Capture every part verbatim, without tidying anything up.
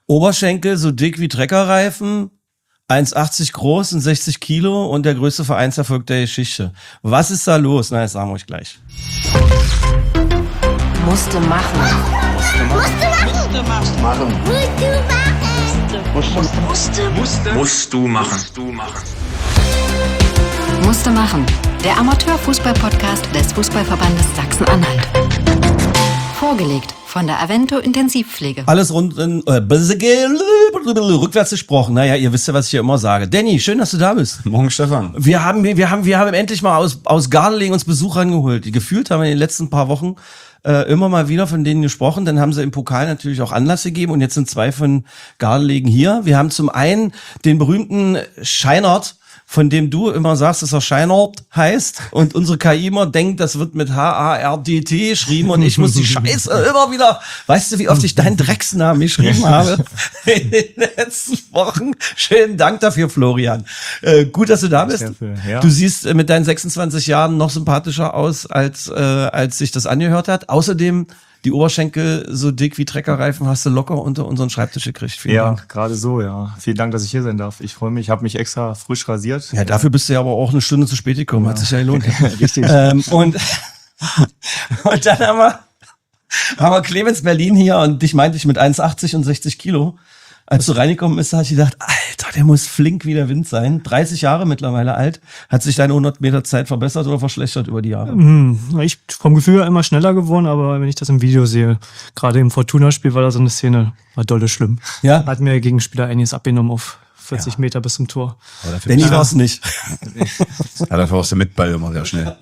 Oberschenkel so dick wie Treckerreifen, eins Komma achtzig groß und sechzig Kilo und der größte Vereinserfolg der Geschichte. Was ist da los? Na, das sagen wir euch gleich. Musste machen. Musste machen. Musste machen. Musste machen. Musste. Musste. Musst du machen. Musst du machen. Musste machen. Der Amateurfußball-Podcast des Fußballverbandes Sachsen-Anhalt. Vorgelegt von der Avento Intensivpflege. Alles rund in, äh, rückwärts gesprochen. Naja, ihr wisst ja, was ich hier immer sage. Danny, schön, dass du da bist. Morgen, Stefan. Wir haben, wir haben, wir haben endlich mal aus, aus Gardelegen uns Besuch rangeholt. Die gefühlt haben wir in den letzten paar Wochen äh, immer mal wieder von denen gesprochen. Dann haben sie im Pokal natürlich auch Anlass gegeben und jetzt sind zwei von Gardelegen hier. Wir haben zum einen den berühmten Scheinert, von dem du immer sagst, dass er Scheinert heißt und unsere K I immer denkt, das wird mit H A R D T geschrieben und ich muss die Scheiße immer wieder, weißt du, wie oft ich deinen Drecksnamen geschrieben habe in den letzten Wochen? Schönen Dank dafür, Florian. Äh, gut, dass du da bist. Ja. Du siehst äh, mit deinen sechsundzwanzig Jahren noch sympathischer aus, als, äh, als sich das angehört hat. Außerdem die Oberschenkel so dick wie Treckerreifen hast du locker unter unseren Schreibtisch gekriegt. Vielen Ja, Dank. gerade so, ja. Vielen Dank, dass ich hier sein darf. Ich freue mich, ich habe mich extra frisch rasiert. Ja, dafür bist du ja aber auch eine Stunde zu spät gekommen. Hat sich ja gelohnt. Richtig. ähm, und, und dann haben wir, haben wir Clemens Berlin hier und dich meinte ich mit eins Komma achtzig und sechzig Kilo. Als du reingekommen bist, habe ich gedacht, Alter, der muss flink wie der Wind sein. dreißig Jahre mittlerweile alt. Hat sich deine hundert Meter Zeit verbessert oder verschlechtert über die Jahre? Hm, ich vom Gefühl her immer schneller geworden, aber wenn ich das im Video sehe, gerade im Fortuna-Spiel war da so eine Szene, war dolle schlimm. Ja? Hat mir Gegenspieler einiges abgenommen auf vierzig Ja. Meter bis zum Tor. Danny war es nicht. Ja, dafür ist der Mitball immer sehr schnell.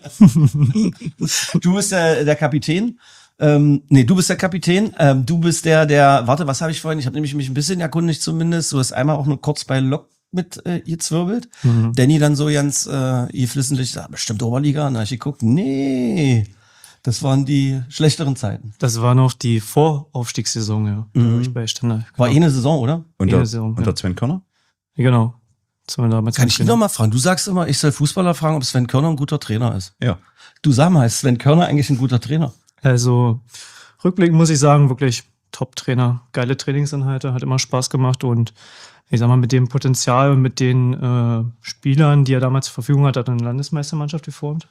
Du bist der, der Kapitän. Ähm, nee, du bist der Kapitän. Ähm, du bist der, der, warte, was habe ich vorhin? Ich habe nämlich mich ein bisschen erkundigt zumindest. Du hast einmal auch nur kurz bei Lok mit äh, gezwirbelt. Mhm. Danny dann so ganz äh, geflissentlich, ah, bestimmt Oberliga. Und dann hab ich geguckt, nee, das waren die schlechteren Zeiten. Das war noch die Voraufstiegssaison, ja. Da Mhm. war ich bei Stender. War eh eine Saison, oder? Unter, Eine Saison, unter ja. Sven Körner? Genau. Das war damals Kann ich dich noch mal fragen? Du sagst immer, ich soll Fußballer fragen, ob Sven Körner ein guter Trainer ist. Ja. Du sag mal, ist Sven Körner eigentlich ein guter Trainer? Also, rückblickend muss ich sagen, wirklich Top-Trainer. Geile Trainingsinhalte, hat immer Spaß gemacht und ich sag mal, mit dem Potenzial und mit den äh, Spielern, die er damals zur Verfügung hatte, hat er eine Landesmeistermannschaft geformt.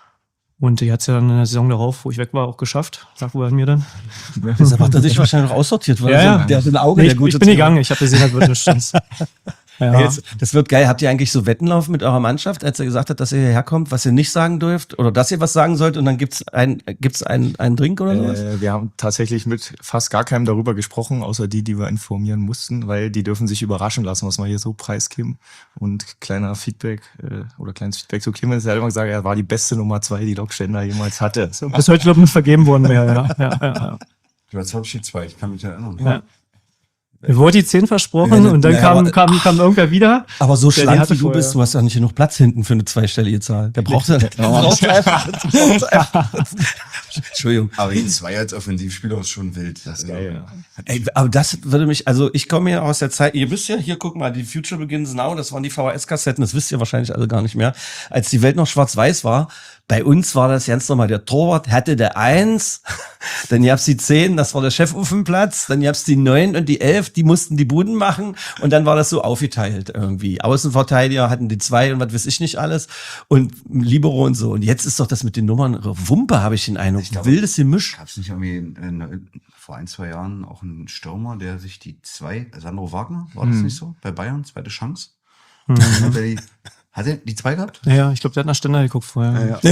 Und die hat es ja dann in der Saison darauf, wo ich weg war, auch geschafft. Sag wohl an mir dann. Deshalb hat er dich wahrscheinlich auch aussortiert, weil Ja, er ja. so, der hat ein Auge, Nee, der ich, gute ich bin Trainer. gegangen, ich habe gesehen, das wird eine Chance. Ja. Jetzt, das wird geil. Habt ihr eigentlich so Wettenlauf mit eurer Mannschaft, als er gesagt hat, dass ihr hierher kommt, was ihr nicht sagen dürft oder dass ihr was sagen sollt und dann gibt's ein, gibt's einen, einen Drink oder sowas? Äh, wir haben tatsächlich mit fast gar keinem darüber gesprochen, außer die, die wir informieren mussten, weil die dürfen sich überraschen lassen, was wir hier so preisgeben. Und kleiner Feedback äh, oder kleines Feedback zu Clemens, er hat immer gesagt, er war die beste Nummer zwei, die Lok Stender jemals hatte. So. Bis heute, glaube ich, nicht vergeben worden wäre. Ja, ja, ja, ja. Jetzt habe ich die zwei, ich kann mich erinnern. Ja. Mir wurde die zehn versprochen Ja, und dann ja, kam, aber- kam, kam irgendwer wieder. Aber so Der- die schlank hatte wie du vorher- bist, du hast ja nicht genug Platz hinten für eine zweistellige Zahl. Der braucht ja, der braucht einfach, der braucht einfach. Entschuldigung. Aber die zwei als Offensivspieler ist schon wild. Das ist geil, Ey, aber das würde mich, also ich komme ja aus der Zeit, ihr wisst ja, hier guck mal, die Future Begins Now, das waren die V H S-Kassetten, das wisst ihr wahrscheinlich alle gar nicht mehr. Als die Welt noch schwarz-weiß war, bei uns war das ganz normal, der Torwart hatte der Eins, dann gab's die Zehn, das war der Chef auf dem Platz, dann gab's die Neun und die Elf, die mussten die Buden machen und dann war das so aufgeteilt irgendwie. Außenverteidiger hatten die Zwei und was weiß ich nicht alles und Libero und so. Und jetzt ist doch das mit den Nummern Wumpe, habe ich den Eindruck. Ich glaube, Wildes Gemisch. Gab es nicht irgendwie in, in, vor ein, zwei Jahren auch einen Stürmer, der sich die zwei, Sandro Wagner, war das Hm. nicht so? Bei Bayern, zweite Chance? Mhm. Hat er die, hat er die zwei gehabt? Ja, ja, ich glaube, der hat nach Stender geguckt vorher.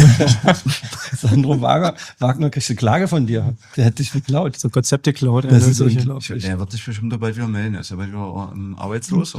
Sandro Wagner, Wagner kriegt eine Klage von dir. Der hat dich geklaut. So Konzepte geklaut. Das äh, ist solche- unglaublich. Der wird sich bestimmt bald wieder melden. Er ist ja bald wieder ähm, arbeitslos.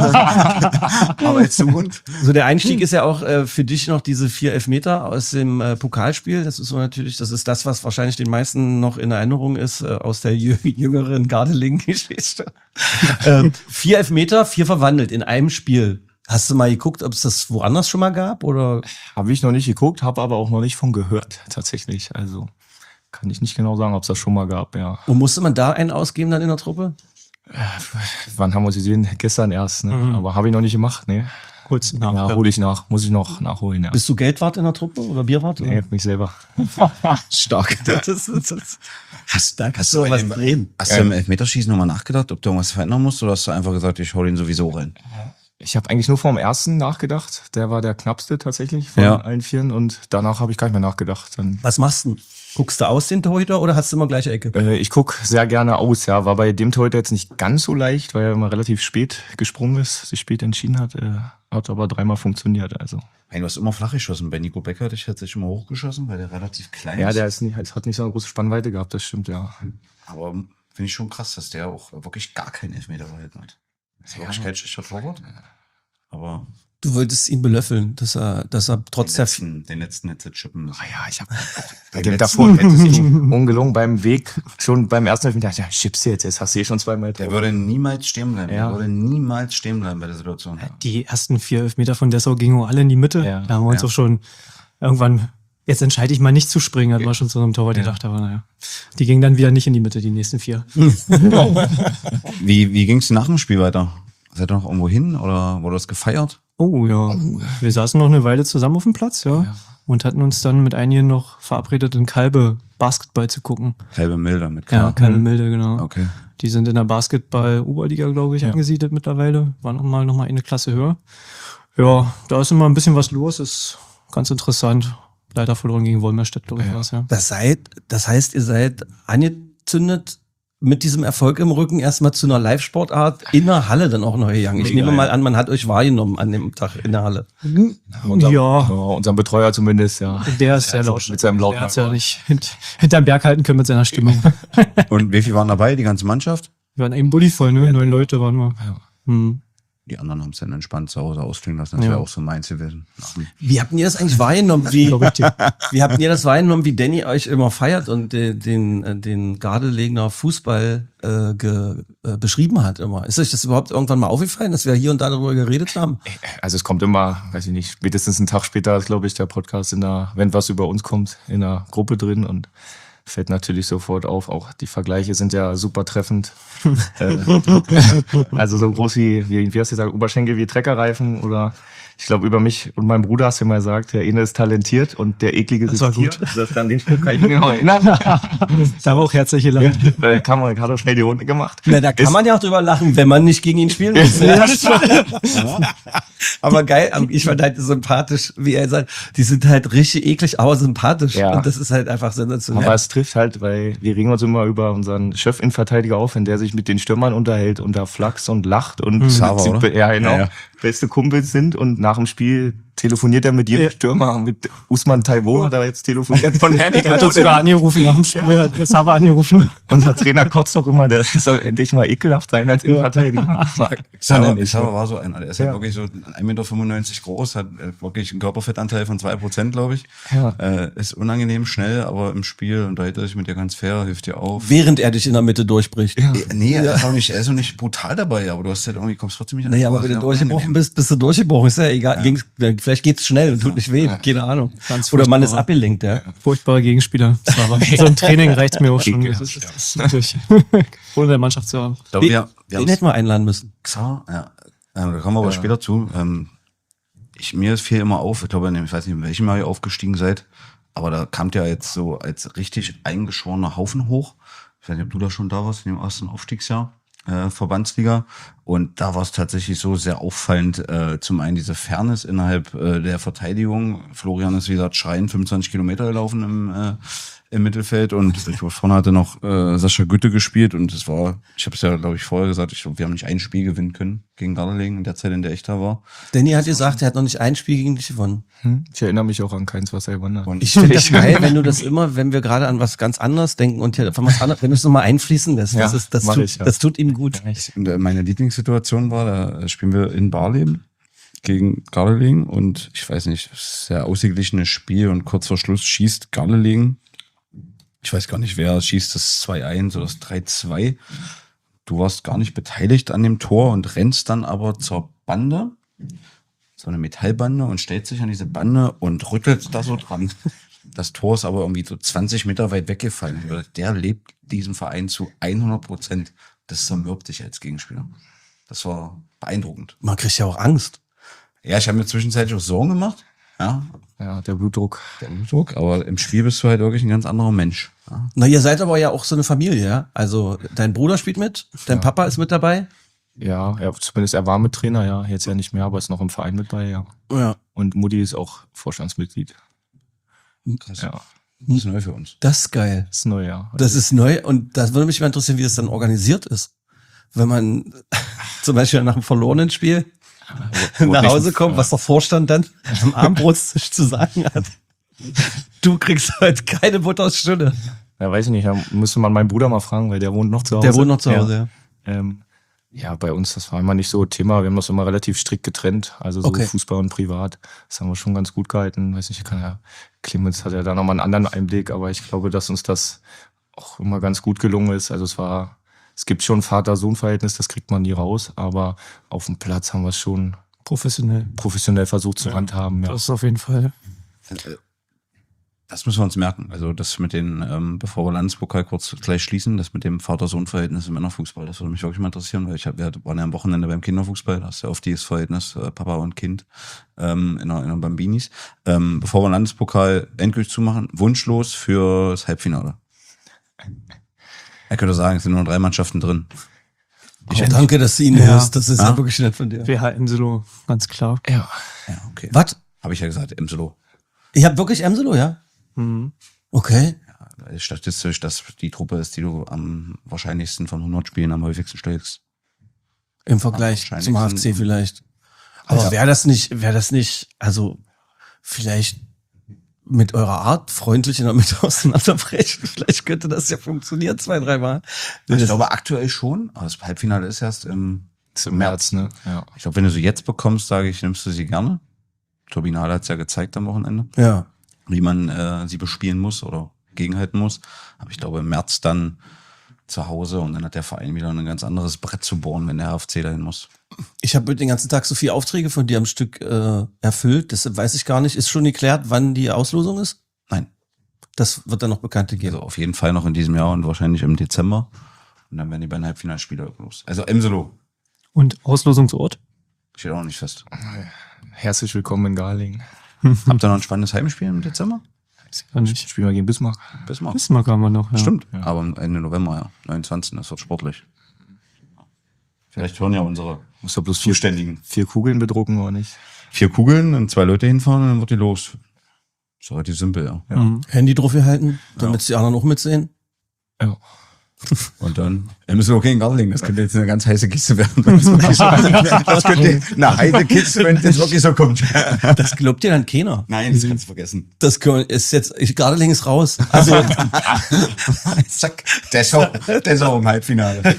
Aber arbeitssuchend. So der Einstieg ist ja auch äh, für dich noch diese vier Elfmeter aus dem äh, Pokalspiel. Das ist so natürlich, das ist das, was wahrscheinlich den meisten noch in Erinnerung ist äh, aus der jü jüngeren Gardeling-Geschichte. ähm, vier Elfmeter, vier verwandelt in einem Spiel. Hast du mal geguckt, ob es das woanders schon mal gab? Oder? Habe ich noch nicht geguckt, habe aber auch noch nicht von gehört, tatsächlich. Also kann ich nicht genau sagen, ob es das schon mal gab, ja. Und musste man da einen ausgeben dann in der Truppe? Wann haben wir sie gesehen? Gestern erst, ne? Mhm. Aber habe ich noch nicht gemacht, ne? Holst du nach? Ja, hole ich nach. Muss ich noch nachholen, ja. Bist du Geldwart in der Truppe oder Bierwart? Nee, mich selber. Stark. Das ist, das ist, Hast, da hast kannst du du was im- drehen. Hast du im Elfmeterschießen nochmal nachgedacht, ob du irgendwas verändern musst, oder hast du einfach gesagt, ich hau den sowieso rein? Ich habe eigentlich nur vor dem ersten nachgedacht. Der war der knappste tatsächlich von Ja. allen Vieren. Und danach habe ich gar nicht mehr nachgedacht. Dann, Was machst du? Guckst du aus den Torhüter oder hast du immer gleiche Ecke? äh, ich guck sehr gerne aus. Ja, war bei dem Torhüter jetzt nicht ganz so leicht, weil er immer relativ spät gesprungen ist, sich spät entschieden hat. Äh, hat aber dreimal funktioniert. Also Hey, du hast immer flach geschossen. Bei Nico Becker hat dich hat sich immer hochgeschossen, weil der relativ klein ja, ist. der ist nicht, hat nicht so eine große Spannweite gehabt. Das stimmt, ja. Aber finde ich schon krass, dass der auch wirklich gar keinen Elfmeter gehalten hat. Das ist wirklich kein schlechter Torwart. Aber Du wolltest ihn belöffeln, dass er, dass er trotz den der letzten, den letzten hätte chippen müssen. Ah ja, ich habe bei Den dem letzten davor ungelungen beim Weg, schon beim ersten Elfmeter, dachte ich, ja, schiebst du jetzt, jetzt hast du eh schon zweimal Der drauf. würde niemals stehen bleiben. Ja. Der würde niemals stehen bleiben bei der Situation. Die ersten vier Elfmeter von Dessau gingen auch alle in die Mitte. Ja. Da haben wir uns Ja. auch schon irgendwann, jetzt entscheide ich mal nicht zu springen, hat man schon zu so einem Torwart gedacht, aber naja. Die gingen dann wieder nicht in die Mitte, die nächsten vier. Wie, wie ging es nach dem Spiel weiter? Seid ihr noch irgendwo hin oder wurde das gefeiert? Oh ja, wir saßen noch eine Weile zusammen auf dem Platz, ja. Und hatten uns dann mit einigen noch verabredet, in Kalbe Basketball zu gucken. Halbe Milder mit K. Ja, Kalbe Milde, genau. Okay. Die sind in der Basketball-Oberliga, glaube ich, angesiedelt mittlerweile. Waren noch mal, noch mal eine Klasse höher. Ja, da ist immer ein bisschen was los, ist ganz interessant. Leider verloren gegen Wolmerstedt, glaube ich, Ja. war's, ja. Das seid, das heißt, ihr seid angezündet mit diesem Erfolg im Rücken erstmal zu einer Live-Sportart in der Halle dann auch noch gegangen. Ich Mega, nehme mal ja. an, man hat euch wahrgenommen an dem Tag in der Halle. Unser, Ja. ja, unserem Betreuer zumindest, ja. Der ist sehr Also laut. mit seinem lauten Der hat's ja nicht hint, hinterm Berg halten können mit seiner Stimmung. Und wie viel waren dabei? Die ganze Mannschaft? Wir waren eben Bulli voll, ne? Neun Leute waren wir. Hm. Die anderen haben es dann entspannt zu Hause ausklingen lassen. Das Ja. wäre auch so meins gewesen. Wie habt ihr das eigentlich wahrgenommen? Wie, Glaub ich dir. wie habt ihr das wahrgenommen, wie Danny euch immer feiert und den, den, äh, den Gardelegener Fußball äh, ge, äh, beschrieben hat immer? Ist euch das überhaupt irgendwann mal aufgefallen, dass wir hier und da darüber geredet haben? Also es kommt immer, weiß ich nicht, spätestens einen Tag später ist, glaube ich, der Podcast in der, wenn was über uns kommt, in der Gruppe drin und fällt natürlich sofort auf. Auch die Vergleiche sind ja super treffend. Äh, also so groß wie, wie, wie hast du gesagt, Oberschenkel wie Treckerreifen oder ich glaube über mich und meinen Bruder hast du mal gesagt, der eine ist talentiert und der eklige Das sitzt war hier. gut. Das dann den Spruch kann ich mir noch erinnern. Da war auch herzlich gelacht. Da kann man, hat er schnell die Runde gemacht. Na, da kann Ist- man ja auch drüber lachen, wenn man nicht gegen ihn spielen muss. Aber geil, ich fand halt sympathisch, wie er sagt, die sind halt richtig eklig, aber sympathisch. Ja. Und das ist halt einfach sensationell. Aber es trifft halt, weil wir regen uns immer über unseren Chef-Innenverteidiger auf, wenn der sich mit den Stürmern unterhält und da flachst und lacht und Xaver, sind- oder? ja, genau, Ja, ja. beste Kumpels sind und nach dem Spiel telefoniert er mit jedem Stürmer, mit Usman Taiwo hat er jetzt telefoniert von Herrn. Er hat uns sogar angerufen nach dem Spiel, er hat das aber angerufen. Unser Trainer kotzt doch immer, der soll endlich mal ekelhaft sein als Innenverteidiger. Xaver, Xaver war so einer, der ist ja wirklich so ein Meter fünfundneunzig groß, hat äh, wirklich einen Körperfettanteil von zwei Prozent, glaube ich. Ja. Äh, ist unangenehm schnell, aber im Spiel unterhält er sich mit dir ganz fair, hilft dir auf. Während er dich in der Mitte durchbricht. Äh, Nee, er ist auch nicht, er ist auch nicht brutal dabei, aber du hast halt irgendwie, kommst trotzdem nicht an. Naja, aber wenn du durchgebrochen bist, bist du durchgebrochen. Ist ja egal. Ging's, vielleicht geht's schnell und tut nicht weh. Keine Ahnung. Ganz Oder man ist furchtbar. abgelenkt, ja. Furchtbarer Gegenspieler. Das war aber, so ein Training reicht mir auch schon. Das ist, das ist natürlich, ohne der Mannschaft zu haben. Ich glaube, wir, wir Den haben hätten wir einladen müssen. Xaver, ja. Ähm, da kommen wir aber später zu. Ähm, ich, mir fiel immer auf, ich glaube, in dem- ich weiß nicht, in welchem Jahr ihr aufgestiegen seid, aber da kamt ja jetzt so als richtig eingeschworener Haufen hoch. Ich weiß nicht, ob du da schon da warst, in dem ersten Aufstiegsjahr, äh, Verbandsliga. Und da war es tatsächlich so sehr auffallend, äh, zum einen diese Fairness innerhalb äh, der Verteidigung. Florian ist, wie gesagt, schreiend fünfundzwanzig Kilometer gelaufen im, äh, im Mittelfeld und ich glaube, vorne hatte noch äh, Sascha Gütte gespielt und es war, ich habe es ja, glaube ich, vorher gesagt, ich glaube, wir haben nicht ein Spiel gewinnen können gegen Gardelegen in der Zeit, in der ich da war. Danny hat gesagt, er hat noch nicht ein Spiel gegen dich gewonnen. Hm? Ich erinnere mich auch an keins, was er gewonnen hat. Und Ich finde das geil, wenn du das immer, wenn wir gerade an was ganz anderes denken und hier von was anderes, wenn du es nochmal einfließen lässt. Das, Ja, ist, das, mach tut, ich, ja. das tut ihm gut. Und, äh, meine Lieblingssituation war, da spielen wir in Barleben gegen Gardelegen und ich weiß nicht, es ist ein sehr ausgeglichenes Spiel und kurz vor Schluss schießt Gardelegen. Ich weiß gar nicht, wer schießt das zwei eins oder das drei zwei. Du warst gar nicht beteiligt an dem Tor und rennst dann aber zur Bande, so eine Metallbande und stellst dich an diese Bande und rüttelst da so dran. Das Tor ist aber irgendwie so zwanzig Meter weit weggefallen. Der lebt diesem Verein zu hundert Prozent. Das zermürbt dich als Gegenspieler. Das war beeindruckend. Man kriegt ja auch Angst. Ja, ich habe mir zwischenzeitlich auch Sorgen gemacht. Ja, Ja, der Blutdruck. der Blutdruck, aber im Spiel bist du halt wirklich ein ganz anderer Mensch. Ja. Na, ihr seid aber ja auch so eine Familie, ja? Also dein Bruder spielt mit, dein Ja. Papa ist mit dabei. Ja, er, zumindest er war mit Trainer, ja. Jetzt ja nicht mehr, aber ist noch im Verein mit bei, ja. Ja. Und Mutti ist auch Vorstandsmitglied. Krass. Ja, Das ist neu für uns. Das ist geil. das ist neu, ja. Das ist neu und das würde mich mal interessieren, wie das dann organisiert ist. Wenn man zum Beispiel nach einem verlorenen Spiel nach Hause kommt, was der Vorstand dann am Abendbrotstisch zu sagen hat. Du kriegst heute keine Butterstunde. Ja, weiß ich nicht, da müsste man meinen Bruder mal fragen, weil der wohnt noch zu Hause. Der wohnt noch zu Hause, ja. Ja, ähm, ja bei uns, das war immer nicht so Thema. Wir haben das immer relativ strikt getrennt. Also so Okay. Fußball und Privat. Das haben wir schon ganz gut gehalten. Weiß nicht, kann ja, Clemens hat ja da nochmal einen anderen Einblick, aber ich glaube, dass uns das auch immer ganz gut gelungen ist. Also es war, es gibt schon Vater-Sohn-Verhältnis, das kriegt man nie raus, aber auf dem Platz haben wir es schon Professionell. professionell versucht zu handhaben. Ja. Das auf jeden Fall. Das müssen wir uns merken. Also das mit den, ähm, bevor wir Landespokal kurz gleich schließen, das mit dem Vater-Sohn-Verhältnis im Männerfußball, das würde mich wirklich mal interessieren, weil ich hab, wir waren ja am Wochenende beim Kinderfußball, da ist ja oft dieses Verhältnis äh, Papa und Kind ähm, in der, in der Bambinis. Ähm, bevor wir Landespokal endgültig zumachen, wunschlos fürs Halbfinale. Er könnte sagen, es sind nur drei Mannschaften drin. Ich danke, dass du ihn Ja. hörst. Das ist ja, Ja. wirklich nett von dir. W H Emselo, ganz klar. Ja. Ja, okay. Was? Habe ich ja gesagt, Emselo. Ich habe wirklich Emselo, ja? Mhm. Okay. Weil statistisch das die Truppe ist, die du am wahrscheinlichsten von hundert Spielen am häufigsten stellst. Im Vergleich wahrscheinlich zum H F C sind- vielleicht. Aber Ja. wäre das nicht, wäre das nicht, also vielleicht mit eurer Art freundlich in der Mitte auseinanderbrechen? Vielleicht könnte das ja funktionieren, zwei, dreimal. Ich glaube aktuell schon, aber das Halbfinale ist erst im, Ist im März, ne? Ja. ich glaube, wenn du sie jetzt bekommst, sage ich, nimmst du sie gerne. Turbinale hat es ja gezeigt am Wochenende, Ja. wie man äh, sie bespielen muss oder gegenhalten muss. Aber ich glaube im März dann zu Hause und dann hat der Verein wieder ein ganz anderes Brett zu bohren, wenn der H F C dahin muss. Ich habe den ganzen Tag so viele Aufträge von dir am Stück äh, erfüllt. Deshalb weiß ich gar nicht. Ist schon geklärt, wann die Auslosung ist? Nein, Das wird dann noch bekannt gegeben. also auf jeden Fall noch in diesem Jahr und wahrscheinlich im Dezember. Und dann werden die beiden Halbfinalspiele los. Also Emselo Und Auslosungsort? steht auch noch nicht fest. Herzlich willkommen in Garlingen. Habt ihr noch ein spannendes Heimspiel im Dezember? Weiß ich gar nicht. Spielen wir gegen Bismarck. Bismarck. Bismarck haben wir noch, ja. Stimmt, Ja. aber Ende November, ja. neunundzwanzigsten Das wird sportlich. Vielleicht hören ja unsere Muss ja bloß vier, Zuständigen. vier Kugeln bedrucken, oder nicht? Vier Kugeln und zwei Leute hinfahren und dann wird die los. So relativ simpel, ja. Ja. Mhm. Handy drauf halten, damit die anderen auch mitsehen. Ja. Und dann, er müssen okay in Garling, das könnte jetzt eine ganz heiße Kiste werden. Das, wirklich so, das könnte eine heiße Kiste, wenn das wirklich so kommt. Das glaubt dir dann keiner. Nein, das kannst du vergessen. Das können- ist jetzt, ich gerade links raus. Also, Zack, der ist auch, der ist auch im Halbfinale.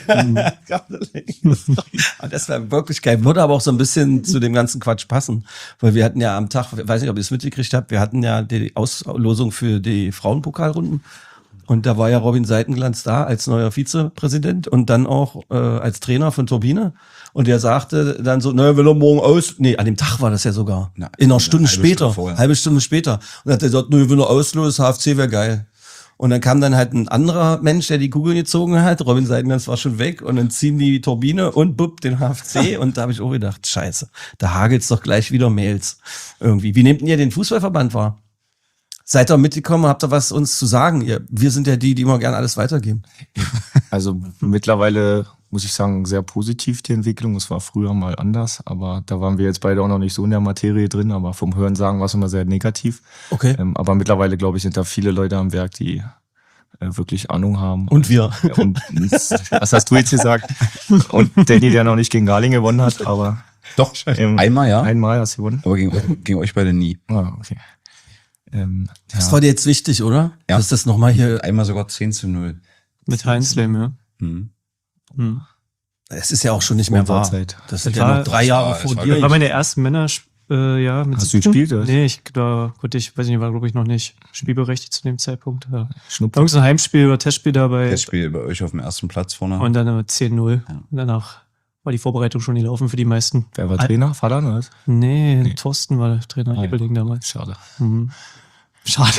Aber das wäre wirklich geil. Würde aber auch so ein bisschen zu dem ganzen Quatsch passen. Weil wir hatten ja am Tag, ich weiß nicht, ob ihr es mitgekriegt habt, wir hatten ja die Auslosung für die Frauenpokalrunden. Und da war ja Robin Seitenglanz da als neuer Vizepräsident und dann auch äh, als Trainer von Turbine. Und der sagte dann so, naja, will er morgen aus... Nee, an dem Tag war das ja sogar. Na, In einer eine Stunde halbe später. Stunde vorher. halbe Stunde später. Und dann hat er gesagt, nö, wenn er auslöst, H F C wäre geil. Und dann kam dann halt ein anderer Mensch, der die Kugeln gezogen hat. Robin Seidenglanz war schon weg und dann ziehen die Turbine und bupp, den H F C. Und da habe ich auch gedacht, scheiße, da hagelt's doch gleich wieder Mails. Irgendwie. Wie nehmt ihr den Fußballverband wahr? Seid ihr mitgekommen, habt ihr was uns zu sagen? Ihr, wir sind ja die, die immer gerne alles weitergeben. Also mittlerweile muss ich sagen, sehr positiv die Entwicklung. Es war früher mal anders, aber da waren wir jetzt beide auch noch nicht so in der Materie drin, aber vom Hörensagen war es immer sehr negativ. Okay. Ähm, aber mittlerweile, glaube ich, sind da viele Leute am Werk, die äh, wirklich Ahnung haben. Und wir. Ja, und was hast du jetzt gesagt? Und Danny, der noch nicht gegen Garling gewonnen hat, aber Doch, ähm, einmal, ja. einmal hast du gewonnen. Aber gegen, gegen euch beide nie. Ah, okay. Ähm, Das ja. war dir jetzt wichtig, oder? Ja. Dass das nochmal hier... Einmal sogar zehn zu null. Mit Heinzlem, ja. Hm. Mhm. Es ist ja auch schon nicht mehr wahr. Zeit. Das sind Das ja war- noch drei Jahre das vor war- dir. Das war meine ersten Männer, äh, ja. Mit Hast du siebzehn? gespielt, oder? Nee, ich, da konnte ich, weiß nicht, war glaube ich noch nicht spielberechtigt zu dem Zeitpunkt. Ja. Schnupp. Irgend so ein Heimspiel oder Testspiel dabei. Testspiel bei euch auf dem ersten Platz vorne. Und dann äh, zehn null. Ja. Und danach war die Vorbereitung schon gelaufen für die meisten. Wer war Trainer? Vater oder was? Nee, Nee. Thorsten war der Trainer, Ah, ja. Ebeling damals. Schade. Mhm. Schade.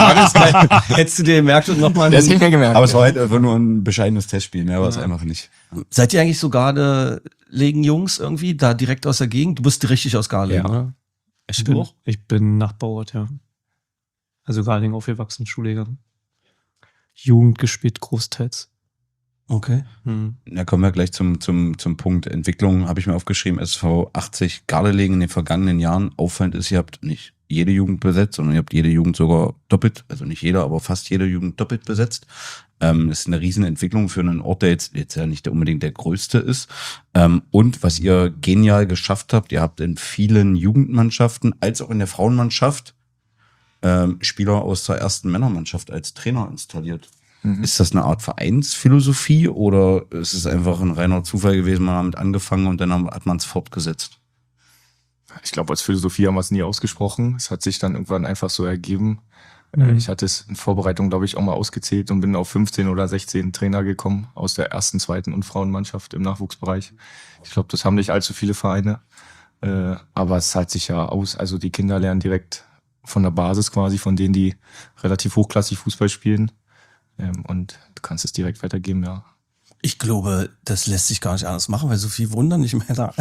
Hättest du dir gemerkt und nochmal. Das hätte ich mir gemerkt. Aber es war halt einfach nur ein bescheidenes Testspiel, mehr war es einfach nicht. Seid ihr eigentlich so Gardelegen-Jungs irgendwie, da direkt aus der Gegend? Du bist richtig aus Garlegen, Ja. oder? Ich Du bin, auch? ich bin Nachbarort, ja. Also Garlingen aufgewachsen, Schule. Jugend gespielt, großteils. Okay. Hm. Da kommen wir gleich zum, zum, zum Punkt Entwicklung, habe ich mir aufgeschrieben, S V achtzig Gardelegen in den vergangenen Jahren. Auffallend ist, ihr habt nicht jede Jugend besetzt, sondern ihr habt jede Jugend sogar doppelt, also nicht jeder, aber fast jede Jugend doppelt besetzt. Ähm, das ist eine riesen Entwicklung für einen Ort, der jetzt, jetzt ja nicht der, unbedingt der größte ist. Ähm, und was ihr genial geschafft habt, ihr habt in vielen Jugendmannschaften als auch in der Frauenmannschaft ähm, Spieler aus der ersten Männermannschaft als Trainer installiert. Ist das eine Art Vereinsphilosophie oder ist es einfach ein reiner Zufall gewesen, man hat damit angefangen und dann hat man es fortgesetzt? Ich glaube, als Philosophie haben wir es nie ausgesprochen. Es hat sich dann irgendwann einfach so ergeben. Mhm. Ich hatte es in Vorbereitung, glaube ich, auch mal ausgezählt und bin auf fünfzehn oder sechzehn Trainer gekommen aus der ersten, zweiten und Frauenmannschaft im Nachwuchsbereich. Ich glaube, das haben nicht allzu viele Vereine. Äh, aber es zahlt sich ja aus. Also die Kinder lernen direkt von der Basis quasi, von denen, die relativ hochklassig Fußball spielen. Ähm, und du kannst es direkt weitergeben, ja. Ich glaube, das lässt sich gar nicht anders machen, weil so viel Wunder nicht mehr da.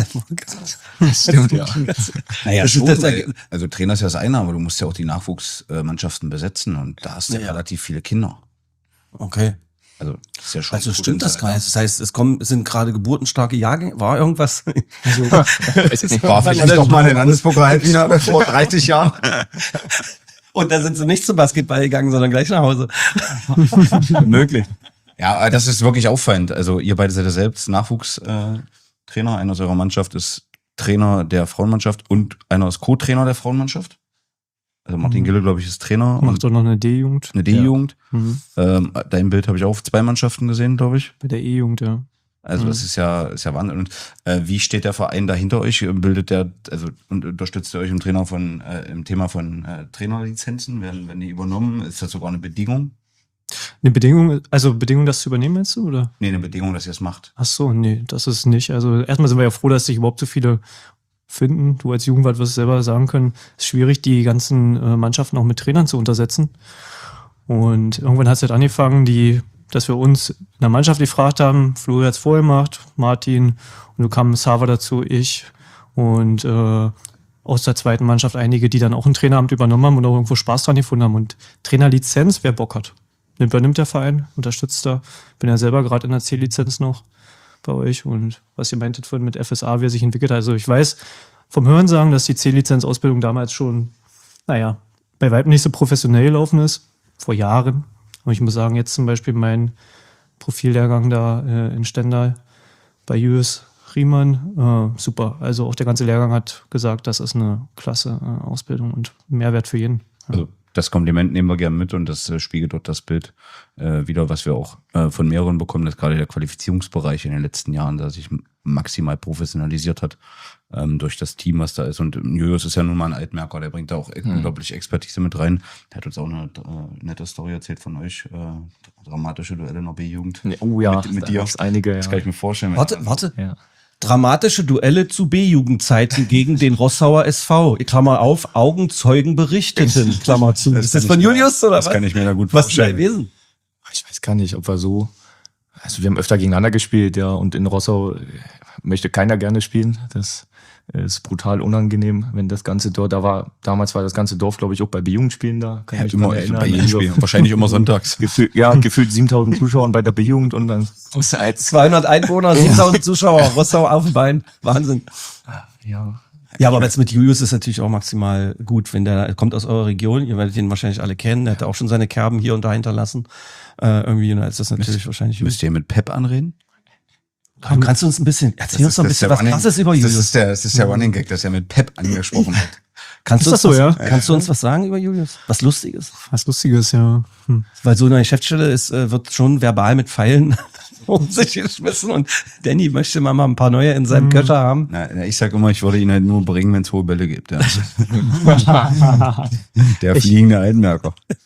Stimmt, ja. Naja, Das ist schon, das weil, Erge- also Trainer ist ja das eine, aber du musst ja auch die Nachwuchsmannschaften besetzen und da hast du ja, Ja. relativ viele Kinder. Okay. Also das ist ja schon Also stimmt das gar Potenzial, nicht. Das heißt, es kommen, es sind gerade geburtenstarke Jahrgänge. War irgendwas? Weiß ich nicht. War vielleicht doch mal in Landespokal-Halbfinale vor dreißig Jahren. Und da sind sie nicht zum Basketball gegangen, sondern gleich nach Hause. Möglich. Ja, aber das ist wirklich auffallend. Also ihr beide seid ja selbst Nachwuchstrainer. Einer aus eurer Mannschaft ist Trainer der Frauenmannschaft und einer ist Co-Trainer der Frauenmannschaft. Also Martin Mhm. Gille, glaube ich, ist Trainer Macht und doch noch eine D-Jugend. eine D-Jugend. Mhm. Ähm, dein Bild habe ich auch auf zwei Mannschaften gesehen, glaube ich. Bei der E-Jugend, ja. Also Mhm. das ist ja, ist ja Wahnsinn. Und äh, wie steht der Verein da hinter euch? Bildet der, also und unterstützt ihr euch im Trainer von, äh, im Thema von äh, Trainerlizenzen? Werden, werden die übernommen? Ist das sogar eine Bedingung? Eine Bedingung, also Bedingung, das zu übernehmen, meinst du, oder? Nee, eine Bedingung, dass ihr es macht. Ach so, nee, das ist nicht. Also erstmal sind wir ja froh, dass sich überhaupt so viele finden. Du als Jugendwart wirst es selber sagen können, es ist schwierig, die ganzen äh, Mannschaften auch mit Trainern zu untersetzen. Und irgendwann hat es halt angefangen, die, dass wir uns in der Mannschaft gefragt haben, Flori hat es vorher gemacht, Martin, und so kam Sava dazu, ich und äh, aus der zweiten Mannschaft einige, die dann auch ein Traineramt übernommen haben und auch irgendwo Spaß dran gefunden haben. Und Trainerlizenz, wer Bock hat, den übernimmt der Verein, unterstützt da. Bin ja selber gerade in der C-Lizenz noch bei euch und was ihr meintet vorhin mit F S A, wie er sich entwickelt hat. Also ich weiß vom Hörensagen, dass die C-Lizenz-Ausbildung damals schon, naja, bei weitem nicht so professionell gelaufen ist, vor Jahren. Und ich muss sagen, jetzt zum Beispiel mein Profillehrgang da äh, in Stendal bei Julius Riemann, äh, super. Also auch der ganze Lehrgang hat gesagt, das ist eine klasse äh, Ausbildung und Mehrwert für jeden. Ja. Also das Kompliment nehmen wir gerne mit und das äh, spiegelt dort das Bild äh, wieder, was wir auch äh, von mehreren bekommen, dass gerade der Qualifizierungsbereich in den letzten Jahren da sich maximal professionalisiert hat ähm, durch das Team, was da ist. Und ähm, Julius ist ja nun mal ein Altmerker, der bringt da auch Hm. unglaublich Expertise mit rein. Der hat uns auch eine äh, nette Story erzählt von euch, äh, dramatische Duelle in der B-Jugend. Nee, oh ja, mit, mit da dir. gab's einige, Das ja. kann ich mir vorstellen. Warte, warte. Ja. Dramatische Duelle zu B-Jugendzeiten gegen den Rossauer S V. Klammer auf, Augenzeugen berichteten. Klammer zu. Ist das kann von ich mir- Julius oder Das was? kann ich mir da gut Was ist da vorstellen. gewesen? Ich weiß gar nicht, ob wir so. Also wir haben öfter gegeneinander gespielt, ja, und in Rossau äh, möchte keiner gerne spielen. Das ist brutal unangenehm, wenn das ganze dort, da war, damals war das ganze Dorf, glaube ich, auch bei B-Jugendspielen da. Kann Ja, ich mich immer dran erinnern. bei jedem Also, Spiel. Wahrscheinlich immer sonntags. Gefühlt, ja, gefühlt siebentausend Zuschauer bei der B-Jugend und dann als zweihundert Einwohner, siebentausend Zuschauer, Rossau auf dem Bein. Wahnsinn. ja. Ja, aber jetzt mit Julius ist natürlich auch maximal gut, wenn der kommt aus eurer Region. Ihr werdet ihn wahrscheinlich alle kennen. Der hat auch schon seine Kerben hier und da hinterlassen. Äh, irgendwie, und da ist das natürlich wahrscheinlich gut. Müsst ihr mit Pep anreden? Komm, kannst du uns ein bisschen, erzähl uns doch ein bisschen was Krasses über Das Julius. ist der, das ist der Running Gag, dass er mit Pep angesprochen hat. Kannst Ist du das uns so, was, ja? Kannst du uns was sagen über Julius? Was Lustiges? Was Lustiges, ja. Hm. Weil so eine Geschäftsstelle ist, äh, wird schon verbal mit Pfeilen um sich geschmissen und Danny möchte mal mal ein paar neue in seinem Köcher haben. Na, na, ich sag immer, ich würde ihn halt nur bringen, wenn es hohe Bälle gibt. Ja. Der fliegende Altmerker.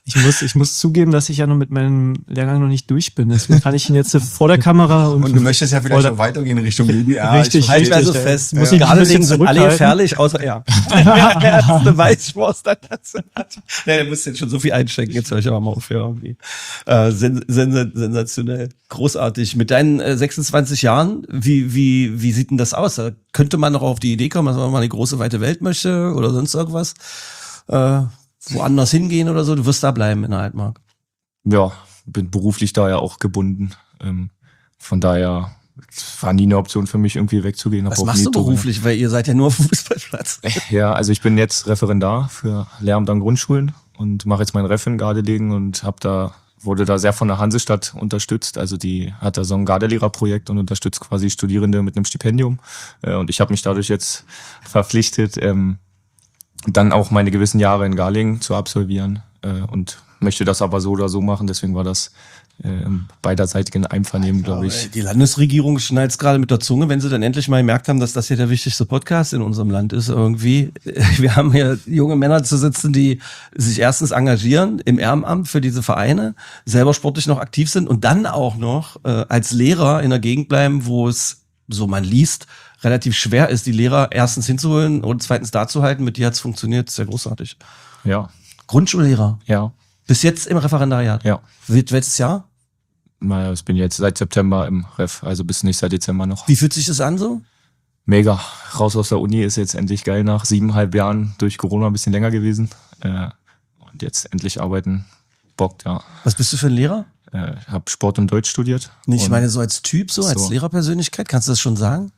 Ich muss, ich muss zugeben, dass ich ja noch mit meinem Lehrgang noch nicht durch bin. Deswegen kann ich ihn jetzt vor der Kamera und, Und du möchtest ja vielleicht noch weitergehen in Richtung B D A. Richtig, Halt also richtig, fest, ja. muss Ja. ich alle bisschen sind alle zurückhalten. gefährlich, außer er. Er hat eine Weißwurst. Nee, der muss jetzt schon so viel einstecken, jetzt höre ich aber mal auf, ja, irgendwie. Äh, sen sen sensationell, großartig. Mit deinen äh, sechsundzwanzig Jahren, wie, wie, wie sieht denn das aus? Da könnte man noch auf die Idee kommen, dass man mal eine große, weite Welt möchte oder sonst irgendwas? Äh, woanders hingehen oder so? Du wirst da bleiben in der Altmark. Ja, bin beruflich da ja auch gebunden. Ähm, von daher war nie eine Option für mich, irgendwie wegzugehen. Was machst du beruflich? Weil ihr seid ja nur auf dem Fußballplatz. Ja, also ich bin jetzt Referendar für Lehramt an Grundschulen und mache jetzt mein Ref in Gardelegen und hab da, wurde da sehr von der Hansestadt unterstützt. Also die hat da so ein Gardelehrerprojekt und unterstützt quasi Studierende mit einem Stipendium. Äh, und ich habe mich dadurch jetzt verpflichtet, ähm, dann auch meine gewissen Jahre in Garlingen zu absolvieren äh, und möchte das aber so oder so machen. Deswegen war das äh, im beiderseitigen Einvernehmen, glaube ich. Die Landesregierung schneidet gerade mit der Zunge, wenn sie dann endlich mal gemerkt haben, dass das hier der wichtigste Podcast in unserem Land ist irgendwie. Wir haben hier junge Männer zu sitzen, die sich erstens engagieren im Ehrenamt für diese Vereine, selber sportlich noch aktiv sind und dann auch noch äh, als Lehrer in der Gegend bleiben, wo es, so man liest, relativ schwer ist, die Lehrer erstens hinzuholen und zweitens da zu halten. Mit dir hat's funktioniert, sehr großartig. Ja, Grundschullehrer, ja, bis jetzt im Referendariat. ja. Wel- Welches Jahr? Naja, ich bin jetzt seit September im Ref, also bis nächster Dezember noch. Wie fühlt sich das an so? Mega. Raus aus der Uni ist jetzt endlich geil nach siebeneinhalb Jahren durch Corona ein bisschen länger gewesen. Äh, und jetzt endlich arbeiten. Bockt, ja. Was bist du für ein Lehrer? Äh, ich habe Sport und Deutsch studiert. Nee, ich Und- meine so als Typ, so, als So. Lehrerpersönlichkeit, kannst du das schon sagen?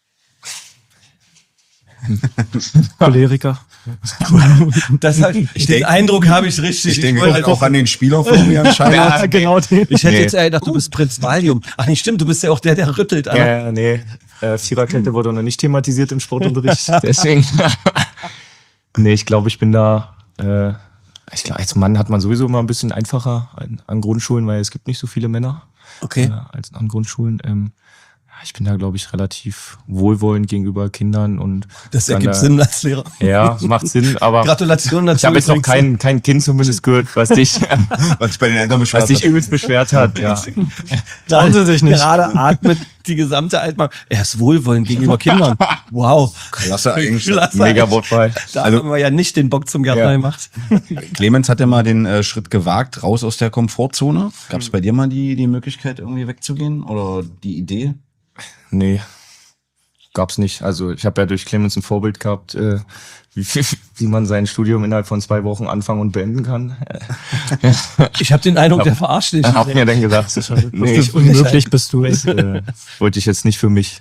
Choleriker. Das hab ich, Ich den denk- Eindruck habe ich richtig. Ich denke wollte- auch an den Spieler von mir anscheinend. Ja, genau den. ich hätte Nee. jetzt eher gedacht, du bist Prinz Valium. Ach nee, stimmt, du bist ja auch der, der rüttelt. Alter. Ja, ja, nee. Äh, Viererkette wurde noch nicht thematisiert im Sportunterricht. Deswegen. Nee, ich glaube, ich bin da. Äh, ich glaube, als Mann hat man sowieso immer ein bisschen einfacher an, an Grundschulen, weil es gibt nicht so viele Männer Okay. äh, als an Grundschulen. Ähm, ja, ich bin da, glaube ich, relativ wohlwollend gegenüber Kindern und Das kann ergibt da, Sinn als Lehrer. Ja, macht Sinn, aber Gratulation dazu. ich habe jetzt noch übrigens. kein, kein Kind zumindest gehört, was dich, Was sich bei den Eltern was beschwert dich hat. übelst beschwert hat. Ja. Trauen Sie sich nicht. Gerade atmet die gesamte Altmark. Er ist wohlwollend gegenüber Kindern. Wow. Klasse eigentlich. Klasse. Mega Wortwahl. Da Also- haben wir ja nicht den Bock zum Gärtner Ja. gemacht. Clemens hat ja mal den äh, Schritt gewagt, raus aus der Komfortzone. Gab es bei dir mal die, die Möglichkeit, irgendwie wegzugehen oder die Idee? Nee, gab's nicht. Also ich habe ja durch Clemens ein Vorbild gehabt, äh, wie, wie man sein Studium innerhalb von zwei Wochen anfangen und beenden kann. Ich habe den Eindruck, der verarscht dich. Hab mir dann gesagt, nee, ich, Unmöglich bist du. das, äh, wollte ich jetzt nicht für mich.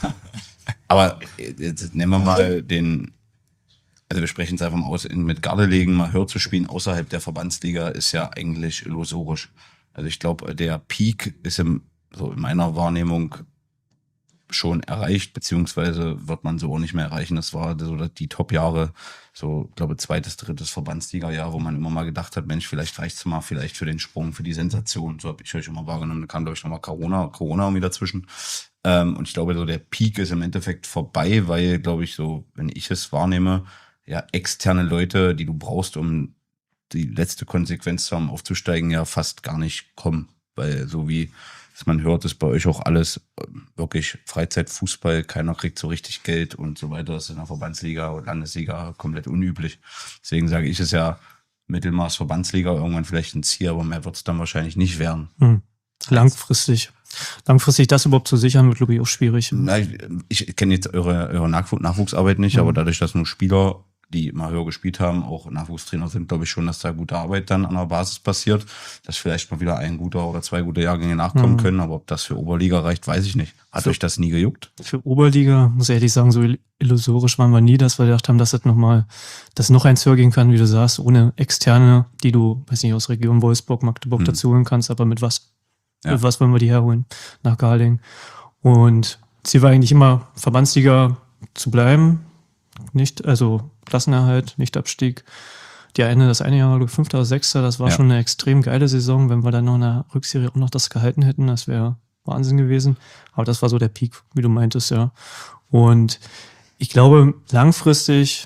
Aber äh, jetzt nehmen wir mal den, also wir sprechen es einfach mal aus, in, mit Gardelegen mal höher zu spielen außerhalb der Verbandsliga ist ja eigentlich illusorisch. Also ich glaube, der Peak ist im, so in meiner Wahrnehmung schon erreicht, beziehungsweise wird man so auch nicht mehr erreichen. Das war so die Top-Jahre, so, glaube zweites, drittes Verbandsliga-Jahr, wo man immer mal gedacht hat, Mensch, vielleicht reicht's mal, vielleicht für den Sprung, für die Sensation. So habe ich euch immer wahrgenommen. Da kam, glaube ich, nochmal Corona, Corona irgendwie dazwischen. Ähm, und ich glaube, so der Peak ist im Endeffekt vorbei, weil, glaube ich, so, wenn ich es wahrnehme, ja, externe Leute, die du brauchst, um die letzte Konsequenz zu haben, aufzusteigen, ja fast gar nicht kommen. Weil so wie dass man hört, ist bei euch auch alles wirklich Freizeitfußball, keiner kriegt so richtig Geld und so weiter. Das ist in der Verbandsliga und Landesliga komplett unüblich. Deswegen sage ich es ja, Mittelmaß Verbandsliga, irgendwann vielleicht ein Ziel, aber mehr wird es dann wahrscheinlich nicht werden. Hm. Langfristig. Langfristig das überhaupt zu sichern, wird, glaube ich, auch schwierig. Na, ich ich kenne jetzt eure, eure Nachwuch- Nachwuchsarbeit nicht, Mhm. aber dadurch, dass nur Spieler, die mal höher gespielt haben, auch Nachwuchstrainer sind, glaube ich schon, dass da gute Arbeit dann an der Basis passiert, dass vielleicht mal wieder ein guter oder zwei gute Jahrgänge nachkommen Mhm. können, aber ob das für Oberliga reicht, weiß ich nicht. Hat So. euch das nie gejuckt? Für Oberliga, muss ich ehrlich sagen, so illusorisch waren wir nie, dass wir gedacht haben, dass das nochmal, dass noch eins höher gehen kann, wie du sagst, ohne Externe, die du, weiß nicht, aus Region Wolfsburg, Magdeburg Mhm. dazu holen kannst, aber mit was? Ja. Mit was wollen wir die herholen? Nach Garling. Und Ziel war eigentlich immer, Verbandsliga zu bleiben, nicht, also Klassenerhalt, nicht Abstieg. Die eine, das eine Jahr war Fünfter oder Sechster, das war Ja. schon eine extrem geile Saison. Wenn wir dann noch in der Rückserie auch noch das gehalten hätten, das wäre Wahnsinn gewesen. Aber das war so der Peak, wie du meintest, ja. Und ich glaube, langfristig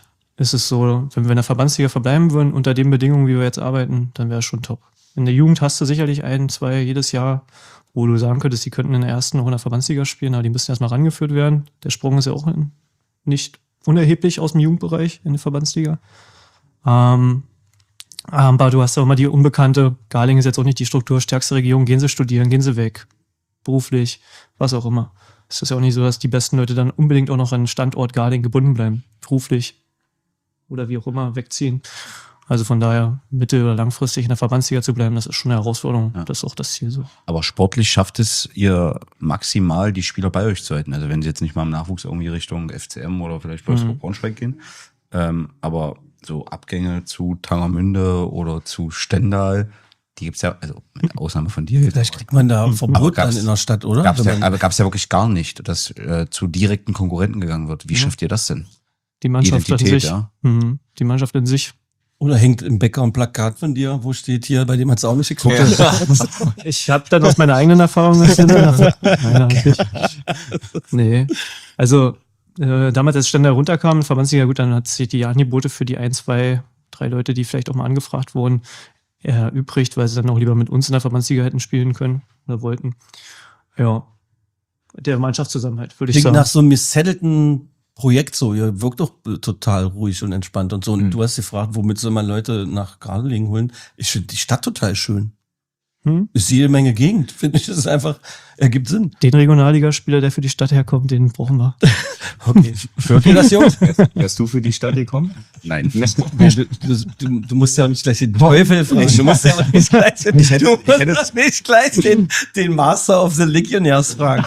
ist es so, wenn wir in der Verbandsliga verbleiben würden, unter den Bedingungen, wie wir jetzt arbeiten, dann wäre es schon top. In der Jugend hast du sicherlich ein, zwei jedes Jahr, wo du sagen könntest, die könnten in der ersten noch in der Verbandsliga spielen, aber die müssen erstmal rangeführt werden. Der Sprung ist ja auch nicht unerheblich aus dem Jugendbereich in der Verbandsliga. Ähm, aber du hast ja auch immer die Unbekannte, Garlingen ist jetzt auch nicht die strukturstärkste Region, gehen sie studieren, gehen sie weg, beruflich, was auch immer. Es ist ja auch nicht so, dass die besten Leute dann unbedingt auch noch an den Standort Garlingen gebunden bleiben, beruflich oder wie auch immer wegziehen. Also von daher mittel- oder langfristig in der Verbandsliga zu bleiben, das ist schon eine Herausforderung. Ja. Das ist auch das Ziel so. Aber sportlich schafft es ihr maximal, die Spieler bei euch zu halten. Also wenn sie jetzt nicht mal im Nachwuchs irgendwie Richtung F C M oder vielleicht Wolfsburg Braunschweig gehen. Ähm, aber so Abgänge zu Tangermünde oder zu Stendal, die gibt's ja, also mit Ausnahme von dir jetzt. Vielleicht kriegt man da Verbot dann in der Stadt, oder? Gab's ja, aber gab's ja wirklich gar nicht, dass äh, zu direkten Konkurrenten gegangen wird. Wie ja. schafft ihr das denn? Die Mannschaft in sich. Ja? Mhm. Die Mannschaft in sich. Oder hängt im Bäcker ein Plakat von dir, wo steht hier, bei dem hat's auch nicht geguckt. Ja. Ich habe dann aus meiner eigenen Erfahrung Nein, okay. Nee. Also äh, damals, als Stendal runterkam, Verbandsliga, gut, dann hat sich die Angebote für die ein, zwei, drei Leute, die vielleicht auch mal angefragt wurden, erübrigt, weil sie dann auch lieber mit uns in der Verbandsliga hätten spielen können oder wollten. Ja. Der Mannschaftszusammenhalt, würde ich Klingt sagen. nach so einem missettelten Projekt so, ihr wirkt doch total ruhig und entspannt und so. Und mhm. du hast gefragt, womit soll man Leute nach Gardelegen holen? Ich finde die Stadt total schön. Hm? Ist jede Menge Gegend, finde ich, das ist einfach, ergibt Sinn. Den Regionalligaspieler, der für die Stadt herkommt, den brauchen wir. Okay. Hört ihr das, Jungs? Wärst du für die Stadt gekommen? Nein. Du, du, du musst ja auch nicht gleich den Teufel fragen. Du musst ja auch nicht gleich den, ich hätte, ich hätte das nicht gleich den, den Master of the Legionnaires fragen.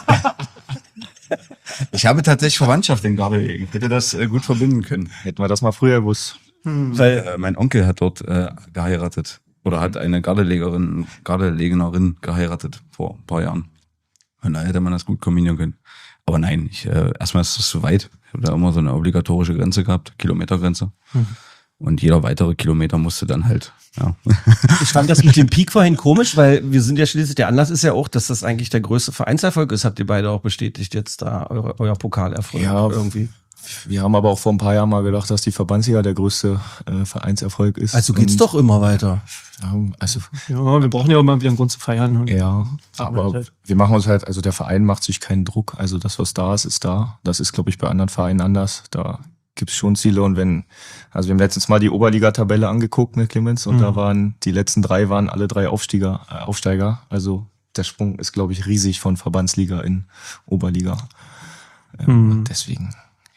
Ich habe tatsächlich Verwandtschaft in Gardelegen. Hätte das äh, gut verbinden können. Hätten wir das mal früher gewusst. Hm. Weil äh, mein Onkel hat dort äh, geheiratet. Oder hat eine Gardelegerin, Gardelegenerin geheiratet vor ein paar Jahren. Und da hätte man das gut kombinieren können. Aber nein, ich, äh, erstmal ist das zu weit. Ich habe da immer so eine obligatorische Grenze gehabt, Kilometergrenze. Mhm. Und jeder weitere Kilometer musste dann halt, ja. Ich fand das mit dem Peak vorhin komisch, weil wir sind ja schließlich, der Anlass ist ja auch, dass das eigentlich der größte Vereinserfolg ist, habt ihr beide auch bestätigt jetzt da, euer, euer Pokalerfolg ja, irgendwie. Wir haben aber auch vor ein paar Jahren mal gedacht, dass die Verbandsliga der größte äh, Vereinserfolg ist. Also geht's Und, doch immer weiter. Ja, also, ja, wir brauchen ja auch mal wieder einen Grund zu feiern. Ja, aber halt. wir machen uns halt, also der Verein macht sich keinen Druck. Also das, was da ist, ist da. Das ist, glaube ich, bei anderen Vereinen anders. Da gibt's schon Ziele. Und wenn, also wir haben letztens mal die Oberliga-Tabelle angeguckt, ne, Clemens? Und mhm. da waren, die letzten drei waren alle drei Aufsteiger, äh, Aufsteiger. Also der Sprung ist, glaube ich, riesig von Verbandsliga in Oberliga. Ähm, mhm. Deswegen...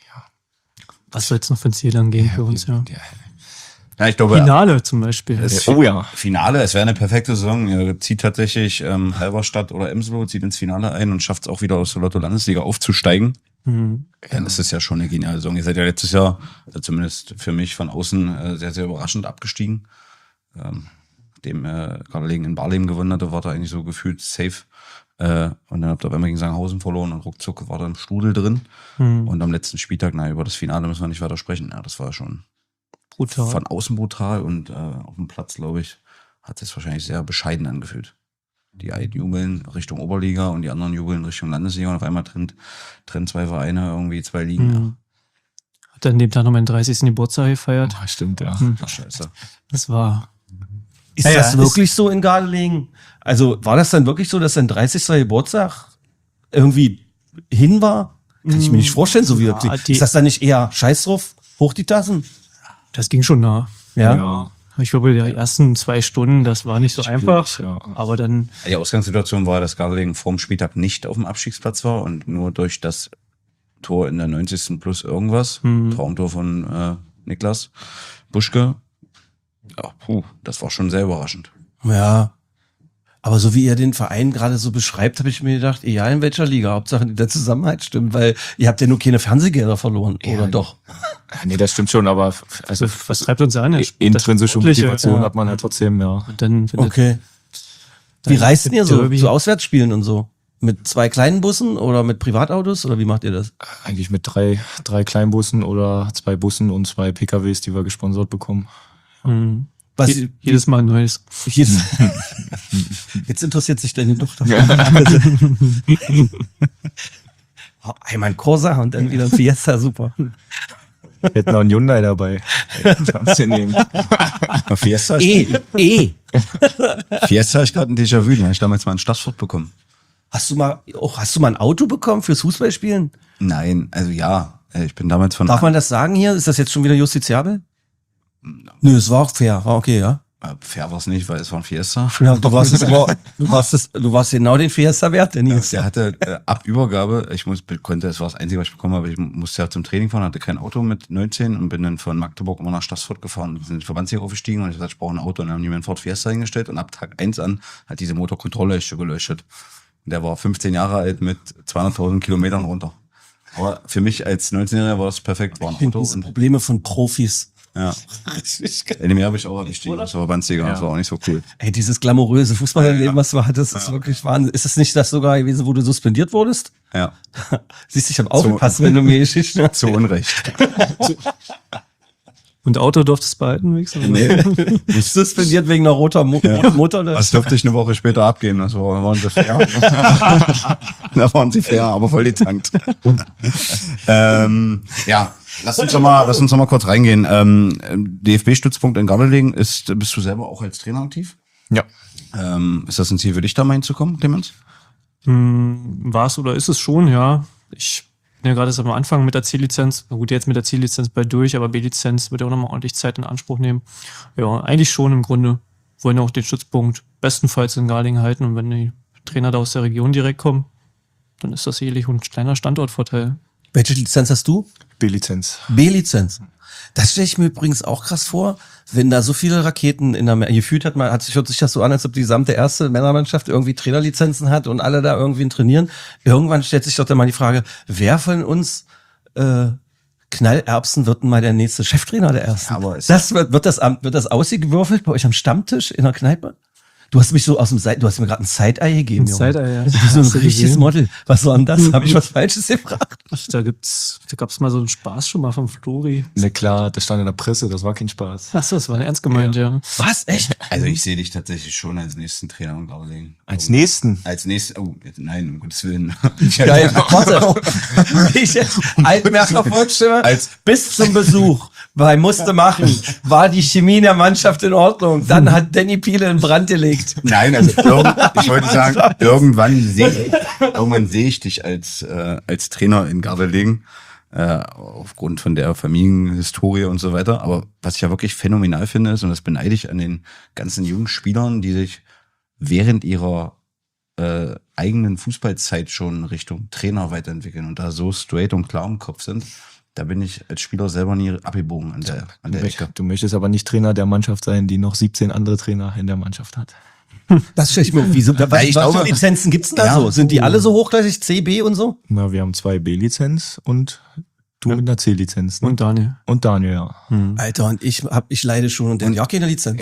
Was soll jetzt noch für ein Ziel dann gehen ja, für uns, ja. ja. Ja, ich glaube, Finale zum Beispiel. Es, oh ja. Finale, es wäre eine perfekte Saison. Er zieht tatsächlich ähm, Halberstadt oder Emslo, zieht ins Finale ein und schafft es auch wieder aus der Lotto-Landesliga aufzusteigen. Mhm. Dann ist es ja schon eine geniale Saison. Ihr seid ja letztes Jahr, also zumindest für mich von außen, äh, sehr, sehr überraschend abgestiegen. Ähm, dem äh, Gardelegen in Barleben gewonnen hatte, war da eigentlich so gefühlt safe. Äh, und dann habt ihr auf einmal gegen Sanghausen verloren und ruckzuck war da im Strudel drin. Mhm. Und am letzten Spieltag, na, über das Finale müssen wir nicht weiter sprechen. Ja, das war schon brutal. Von außen brutal und äh, auf dem Platz, glaube ich, hat es wahrscheinlich sehr bescheiden angefühlt. Die einen jubeln Richtung Oberliga und die anderen jubeln Richtung Landesliga und auf einmal trennt, trennt zwei Vereine, irgendwie zwei Ligen. Mhm. Ja. Hat dann an dem Tag noch meinen dreißigsten Geburtstag gefeiert. Oh, stimmt, ja. Mhm. Ach, scheiße. Das war... Ist ja, das wirklich ist so in Gardelegen? Also war das dann wirklich so, dass dein dreißigster Geburtstag irgendwie hin war? Kann ich mir nicht vorstellen, so wie ja, wirklich. Ist das dann nicht eher Scheiß drauf? Hoch die Tassen? Das ging schon nah. Ja. ja. Ich glaube, die ersten zwei Stunden, das war nicht so einfach. Ja. Aber dann. Die Ausgangssituation war, dass Gardelegen vorm Spieltag nicht auf dem Abstiegsplatz war und nur durch das Tor in der neunzigsten plus irgendwas, mhm. Traumtor von äh, Niklas Buschke. Ja, puh, das war schon sehr überraschend. Ja, aber so wie ihr den Verein gerade so beschreibt, habe ich mir gedacht, egal in welcher Liga, Hauptsache der Zusammenhalt stimmt, weil ihr habt ja nur keine Fernsehgelder verloren, ja, oder doch? Nee, das stimmt schon, aber also was treibt uns an? Intrinsische Motivation ja. hat man halt trotzdem, ja. Und dann, okay. Wie reist ihr so zu Auswärtsspielen und so? Mit zwei kleinen Bussen oder mit Privatautos oder wie macht ihr das? Eigentlich mit drei, drei Kleinbussen oder zwei Bussen und zwei P K Ws, die wir gesponsert bekommen. Mhm. Was, Je, jedes Mal ein neues. Jedes Jetzt interessiert sich deine Tochter. Ja. Einmal ein Corsa und dann wieder ein Fiesta, super. hätten noch einen Hyundai dabei. Kannst du nehmen. Fiesta, E, E. Fiesta ist gerade ein Déjà-vu, den habe ich damals mal in Stassfurt bekommen. Hast du mal, oh, hast du mal ein Auto bekommen fürs Fußballspielen? Nein, also ja, ich bin damals von... Darf man das sagen hier? Ist das jetzt schon wieder justiziabel? Nö, es war auch fair. War okay, ja. Äh, Fair war es nicht, weil es war ein Fiesta. Ja, du warst es aber, du warst es, du warst genau den Fiesta wert, der Nils. Der hatte äh, ab Übergabe, ich muss, konnte, es war das Einzige, was ich bekommen habe, ich musste ja zum Training fahren, hatte kein Auto mit neunzehn und bin dann von Magdeburg immer nach Stassfurt gefahren, sind die Verbandsjäger aufgestiegen und ich sagte, ich brauche ein Auto und dann haben die mir einen Ford Fiesta hingestellt und ab Tag eins an hat diese Motorkontrollleuchte geleuchtet. Und der war fünfzehn Jahre alt mit zweihunderttausend Kilometern runter. Aber für mich als neunzehnjähriger war das perfekt, war ein Auto. Diese Und, Probleme von Profis. ja. In dem Jahr habe ich auch abgestiegen, das war Verbandsjäger, das war auch nicht so cool. Ey, dieses glamouröse Fußballerleben, was du hattest, ist wirklich Wahnsinn. Ist es nicht das sogar gewesen, wo du suspendiert wurdest? Ja, Siehst du, ich habe aufgepasst, wenn du mir Geschichten zu erzählst. Unrecht. Und Auto durftest du behalten, wenigstens? Nee. Suspendiert wegen einer roter Mo Ja. Motor. Das durfte ich eine Woche später abgeben, das war, waren sie fair. Da waren sie fair, aber voll getankt. ähm, ja, lass uns doch mal, lass uns doch mal kurz reingehen. Ähm, D F B-Stützpunkt in Gardelegen ist, bist du selber auch als Trainer aktiv? Ja. Ähm, ist das ein Ziel für dich, da mal hinzukommen, Clemens? Hm, war es oder ist es schon, ja. Ich bin ja gerade erst am Anfang mit der C-Lizenz. Na gut, jetzt mit der C-Lizenz bald durch, aber B-Lizenz wird ja auch nochmal ordentlich Zeit in Anspruch nehmen. Ja, eigentlich schon im Grunde. Wollen ja auch den Stützpunkt bestenfalls in Garlingen halten. Und wenn die Trainer da aus der Region direkt kommen, dann ist das sicherlich ein kleiner Standortvorteil. Welche Lizenz hast du? B-Lizenz. B-Lizenz. Das stelle ich mir übrigens auch krass vor, wenn da so viele Raketen in der, gefühlt hat man, hat sich, hört sich das so an, als ob die gesamte erste Männermannschaft irgendwie Trainerlizenzen hat und alle da irgendwie trainieren. Irgendwann stellt sich doch dann mal die Frage, wer von uns, äh, Knallerbsen wird denn mal der nächste Cheftrainer der ersten? Aber es- das wird, wird das, am- wird das ausgewürfelt bei euch am Stammtisch in der Kneipe? Du hast mich so aus dem Side, du hast mir gerade ein Side-Eye gegeben, Ein Junge. Side-Eye, ja. Wie so ein Hast du richtiges gesehen? Model. Was war denn das? Habe ich was Falsches gefragt? Ach, da gibt's, da gab's mal so einen Spaß schon mal vom Flori. Na klar, das stand in der Presse, das war kein Spaß. Achso, das war ernst gemeint, ja. Was? Echt? Also ich sehe dich tatsächlich schon als nächsten Trainer in Gardelegen. Als nächsten. Als nächsten, oh, jetzt- nein, um Gottes Willen. Geil, warte. Ich, Altmerker Volksstimme. Als- Bis zum Besuch bei Musste machen, war die Chemie der Mannschaft in Ordnung. Dann hat Danny Piele in Brand gelegt. Nein, also irgend, ich wollte sagen, irgendwann sehe ich, irgendwann sehe ich dich als äh, als Trainer in Gardelegen äh, aufgrund von der Familienhistorie und so weiter. Aber was ich ja wirklich phänomenal finde ist, und das beneide ich an den ganzen jungen Spielern, die sich während ihrer äh, eigenen Fußballzeit schon Richtung Trainer weiterentwickeln und da so straight und klar im Kopf sind. Da bin ich als Spieler selber nie abgebogen an der, an der Ecke. Du möchtest aber nicht Trainer der Mannschaft sein, die noch siebzehn andere Trainer in der Mannschaft hat. Das stelle ich mir, wieso, was, ich was glaube- für Lizenzen gibt's denn da Ja. so? Sind die alle so hochgleisig, C, B und so? Na, wir haben zwei B-Lizenz und du mit einer C-Lizenz. Ne? Und Daniel. Und Daniel, ja. Alter, und ich hab, ich leide schon und der hat ja keine Lizenz.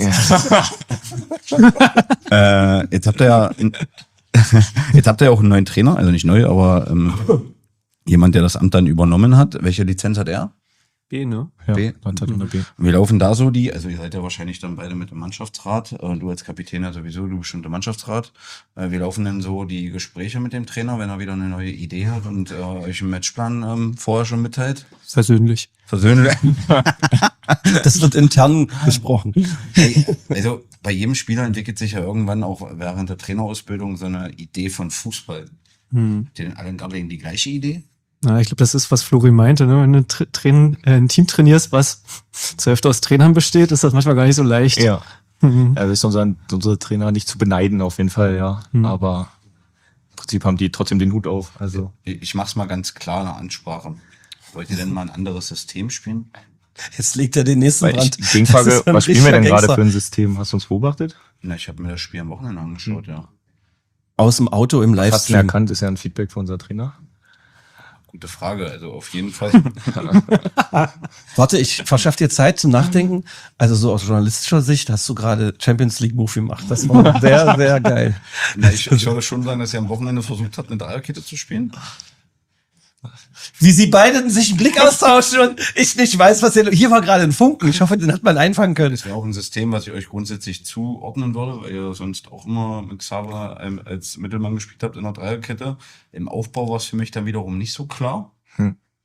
Äh, jetzt habt ihr ja, jetzt habt ihr ja auch einen neuen Trainer, also nicht neu, aber ähm, jemand, der das Amt dann übernommen hat. Welche Lizenz hat er? B, ne? Ja, B. Landtag unter B. Und wir laufen da so die, also ihr seid ja wahrscheinlich dann beide mit dem Mannschaftsrat, äh, du als Kapitän ja sowieso, du bist schon der Mannschaftsrat. Äh, wir laufen dann so die Gespräche mit dem Trainer, wenn er wieder eine neue Idee hat und äh, euch einen Matchplan ähm, vorher schon mitteilt. Persönlich. Versöhnlich. Das wird intern besprochen. Hey, also bei jedem Spieler entwickelt sich ja irgendwann auch während der Trainerausbildung so eine Idee von Fußball. Hm. Den allen Gardelegen die gleiche Idee? Na, ich glaube, das ist, was Flori meinte, ne? Wenn du tra train äh, ein Team trainierst, was zur Hälfte aus Trainern besteht, ist das manchmal gar nicht so leicht. Ja. Mhm. Also ist unser, unser Trainer nicht zu beneiden auf jeden Fall, ja. Mhm. Aber im Prinzip haben die trotzdem den Hut auf. Also Ich mach's mal ganz klar in der Ansprache. Wollt ihr denn mal ein anderes System spielen? Jetzt legt er den nächsten weil ich, Brand. Gegenfrage, Das ist ein was spielen wir denn richtiger gerade Gangster. für ein System? Hast du uns beobachtet? Na, ich habe mir das Spiel am Wochenende angeschaut, ja. Aus dem Auto im Hast du Livestream. erkannt, ist ja ein Feedback für unser Trainer. Gute Frage, also auf jeden Fall. Warte, ich verschaff dir Zeit zum Nachdenken. Also so aus journalistischer Sicht hast du gerade Champions League Move gemacht. Das war sehr, sehr geil. Na, ich, ich würde schon sagen, dass ihr am Wochenende versucht habt, eine Dreierkette zu spielen. Wie sie beide sich einen Blick austauschen und ich nicht weiß, was hier, hier war gerade ein Funken. Ich hoffe, den hat man einfangen können. Das wäre auch ein System, was ich euch grundsätzlich zuordnen würde, weil ihr sonst auch immer mit Xaver ähm, als Mittelmann gespielt habt in der Dreierkette. Im Aufbau war es für mich dann wiederum nicht so klar. Hm.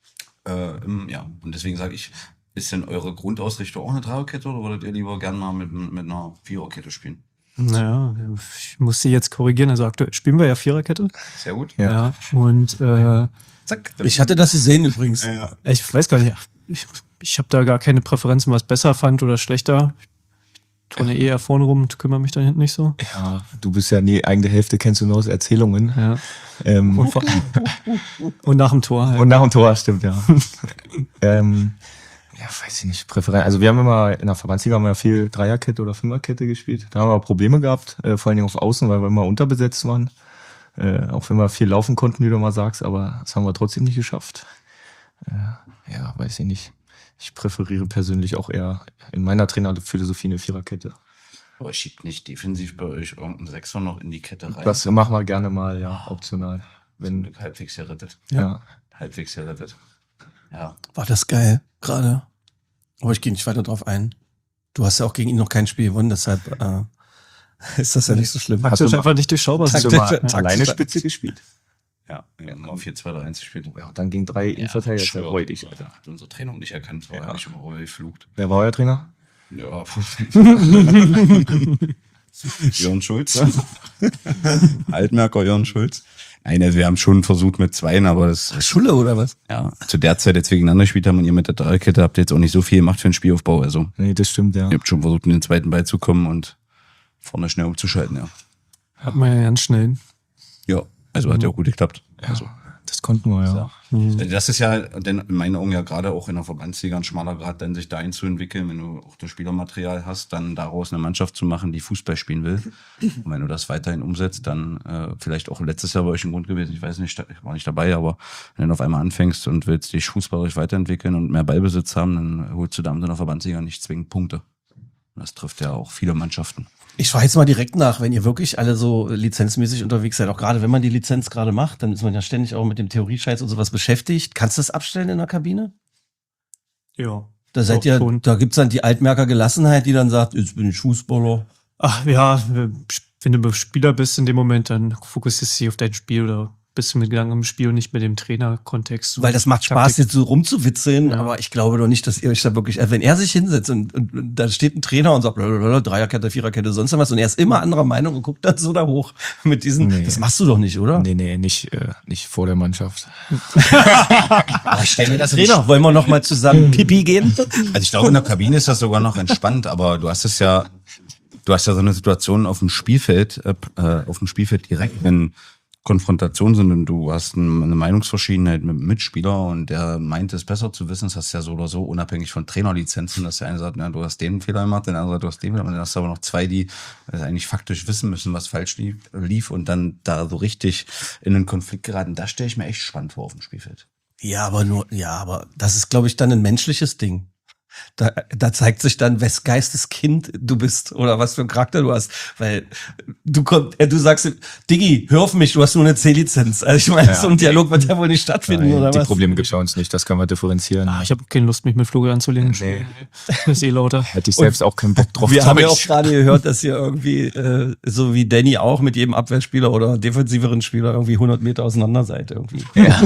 Äh, im, ja, und deswegen sage ich, ist denn eure Grundausrichtung auch eine Dreierkette oder würdet ihr lieber gerne mal mit, mit einer Viererkette spielen? Naja, ich muss sie jetzt korrigieren. Also aktuell spielen wir ja Viererkette. Sehr gut. Ja. ja. Und äh, Zack. Ich hatte das gesehen übrigens. Ja. ich weiß gar nicht, ich, ich habe da gar keine Präferenzen, was besser fand oder schlechter. Ich turne eher vorne rum und kümmere mich da hinten nicht so. Ja, du bist ja die eigene Hälfte, kennst du nur aus Erzählungen. Ja. Ähm, Und, vor, und nach dem Tor halt. und nach dem Tor, stimmt, ja. ähm, ja, weiß ich nicht, Präferenz. Also wir haben immer, in der Verbandsliga haben wir viel Dreierkette oder Fünferkette gespielt. Da haben wir Probleme gehabt, äh, vor allen Dingen auf Außen, weil wir immer unterbesetzt waren. Äh, auch wenn wir viel laufen konnten, wie du mal sagst, aber das haben wir trotzdem nicht geschafft. Äh, ja, weiß ich nicht. Ich präferiere persönlich auch eher in meiner Trainerphilosophie eine Viererkette. Aber schiebt nicht defensiv bei euch irgendeinen Sechser noch in die Kette rein. Das machen wir gerne mal, ja, optional. Wenn, halbwegs gerettet. ja. Halbwegs gerettet. Ja. War das geil, gerade. Aber ich gehe nicht weiter drauf ein. Du hast ja auch gegen ihn noch kein Spiel gewonnen, deshalb äh, ist das ja nicht so schlimm. Taktisch einfach nicht durchschaubar. Hast du Taktisch- mal taktisch- alleine Spitze gespielt? Ja, wir haben auf vier zwei drei eins gespielt. Ja, und dann gegen drei Innenverteidiger, ich das ist ja schwöre, räudig, Alter. Hat unsere Trainer nicht erkannt, war Ja. ja. nicht immer geflucht. Wer war euer Trainer? Ja. Jörn Schulz. Altmerker Jörn Schulz. Nein, also wir haben schon versucht mit zweien, aber das Schule oder was? ja, zu der Zeit, als wir gegeneinander gespielt haben und ihr mit der Dreierkette habt ihr jetzt auch nicht so viel gemacht für den Spielaufbau. Also Nee, das stimmt, ja. ihr habt schon versucht, in den zweiten Ball zu kommen und vorne schnell umzuschalten, ja. Hat man ja ganz schnell. Ja, also hat ja auch gut geklappt. Also, Das konnten wir, ja. das ist ja denn in meinen Augen ja gerade auch in der Verbandsliga ein schmaler Grad, dann sich dahin zu entwickeln, wenn du auch das Spielermaterial hast, dann daraus eine Mannschaft zu machen, die Fußball spielen will. Und wenn du das weiterhin umsetzt, dann äh, vielleicht auch letztes Jahr bei euch ein Grund gewesen, ich weiß nicht, ich war nicht dabei, aber wenn du auf einmal anfängst und willst dich fußballerisch weiterentwickeln und mehr Ballbesitz haben, dann holst du damit in der Verbandsliga nicht zwingend Punkte. Und das trifft ja auch viele Mannschaften. Ich frage jetzt mal direkt nach, wenn ihr wirklich alle so lizenzmäßig unterwegs seid, auch gerade wenn man die Lizenz gerade macht, dann ist man ja ständig auch mit dem Theoriescheiß und sowas beschäftigt. Kannst du das abstellen in der Kabine? Ja. Da seid Doch, ihr, schon. da gibt's dann die Altmerker Gelassenheit, die dann sagt, jetzt bin ich Fußballer. Ach ja, wenn du Spieler bist in dem Moment, dann fokussierst du dich auf dein Spiel oder bist du mit Gedanken im Spiel und nicht mit dem Trainerkontext. Weil das macht Spaß, Taktik. jetzt so rumzuwitzeln, Ja. aber ich glaube doch nicht, dass ihr euch da wirklich, also wenn er sich hinsetzt und, und, und da steht ein Trainer und sagt, blablabla, Dreierkette, Viererkette, sonst was, und er ist immer anderer Meinung und guckt dann so da hoch mit diesen, Nee. das machst du doch nicht, oder? Nee, nee, nicht, äh, nicht vor der Mannschaft. Aber ich stelle mir das Trainer, wollen wir noch mal zusammen Pipi gehen? Also ich glaube, in der Kabine ist das sogar noch entspannt, aber du hast es ja, du hast ja so eine Situation auf dem Spielfeld, äh, auf dem Spielfeld direkt, wenn Konfrontationen sind und du hast ein, eine Meinungsverschiedenheit mit einem Mitspieler und der meint es besser zu wissen, das hast du ja so oder so unabhängig von Trainerlizenzen, dass der eine sagt, na, du hast den Fehler gemacht, der andere sagt, du hast den Fehler gemacht, und dann hast du aber noch zwei, die äh, eigentlich faktisch wissen müssen, was falsch lief, lief und dann da so richtig in einen Konflikt geraten. Das stelle ich mir echt spannend vor auf dem Spielfeld. Ja, aber nur, ja, aber das ist, glaube ich, dann ein menschliches Ding. Da, da zeigt sich dann, wes Geistes Kind du bist oder was für einen Charakter du hast. Weil du kommst, äh, du sagst, Diggi, hör auf mich, du hast nur eine C-Lizenz. Also ich meine, Ja. so ein Dialog wird ja wohl nicht stattfinden, Nein, oder die was? Probleme gibt's bei uns nicht, das können wir differenzieren. Ah, ich habe keine Lust, mich mit Flugel anzulegen. Nee. Das ist eh lauter. Hätte ich selbst auch keinen Bock drauf. Wir haben ja glaub auch ich. gerade gehört, dass ihr irgendwie, äh, so wie Danny auch, mit jedem Abwehrspieler oder defensiveren Spieler irgendwie hundert Meter auseinander seid irgendwie.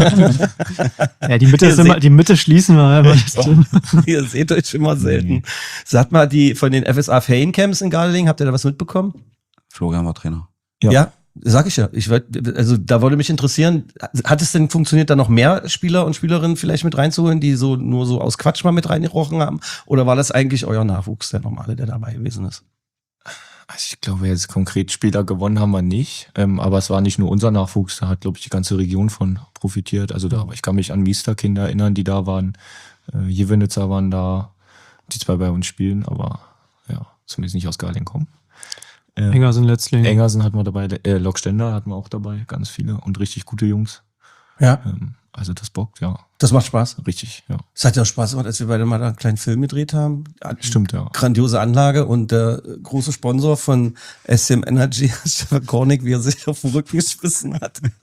Ja, die Mitte Ihr ist immer, seht- die Mitte schließen wir. Aber das Ihr seht euch immer selten. Sagt mal, die von den F S A Feriencamps in Gardeling, habt ihr da was mitbekommen? Florian war Trainer. Ja. Ja, sag ich ja. Ich wollt, also da würde mich interessieren, hat es denn funktioniert, da noch mehr Spieler und Spielerinnen vielleicht mit reinzuholen, die so nur so aus Quatsch mal mit reingerochen haben? Oder war das eigentlich euer Nachwuchs, der normale, der dabei gewesen ist? Also ich glaube, jetzt konkret Spieler gewonnen haben wir nicht, ähm, aber es war nicht nur unser Nachwuchs, da hat, glaube ich, die ganze Region von profitiert. Also da, ich kann mich an Miester-Kinder erinnern, die da waren, äh, Jevenitzer waren da, die zwei bei uns spielen, aber ja, zumindest nicht aus Garling kommen. Ähm, Engersen letztlich. Engersen hatten wir dabei, äh, Lokständer hatten wir auch dabei, ganz viele und richtig gute Jungs. Ja, Ähm, also das bockt, ja, das macht Spaß. richtig, ja. Es hat ja auch Spaß gemacht, als wir beide mal da einen kleinen Film gedreht haben. Stimmt, ja. Grandiose Anlage und der große Sponsor von S C M Energy, Stefan Kornick, wie er sich auf den Rücken geschmissen hat.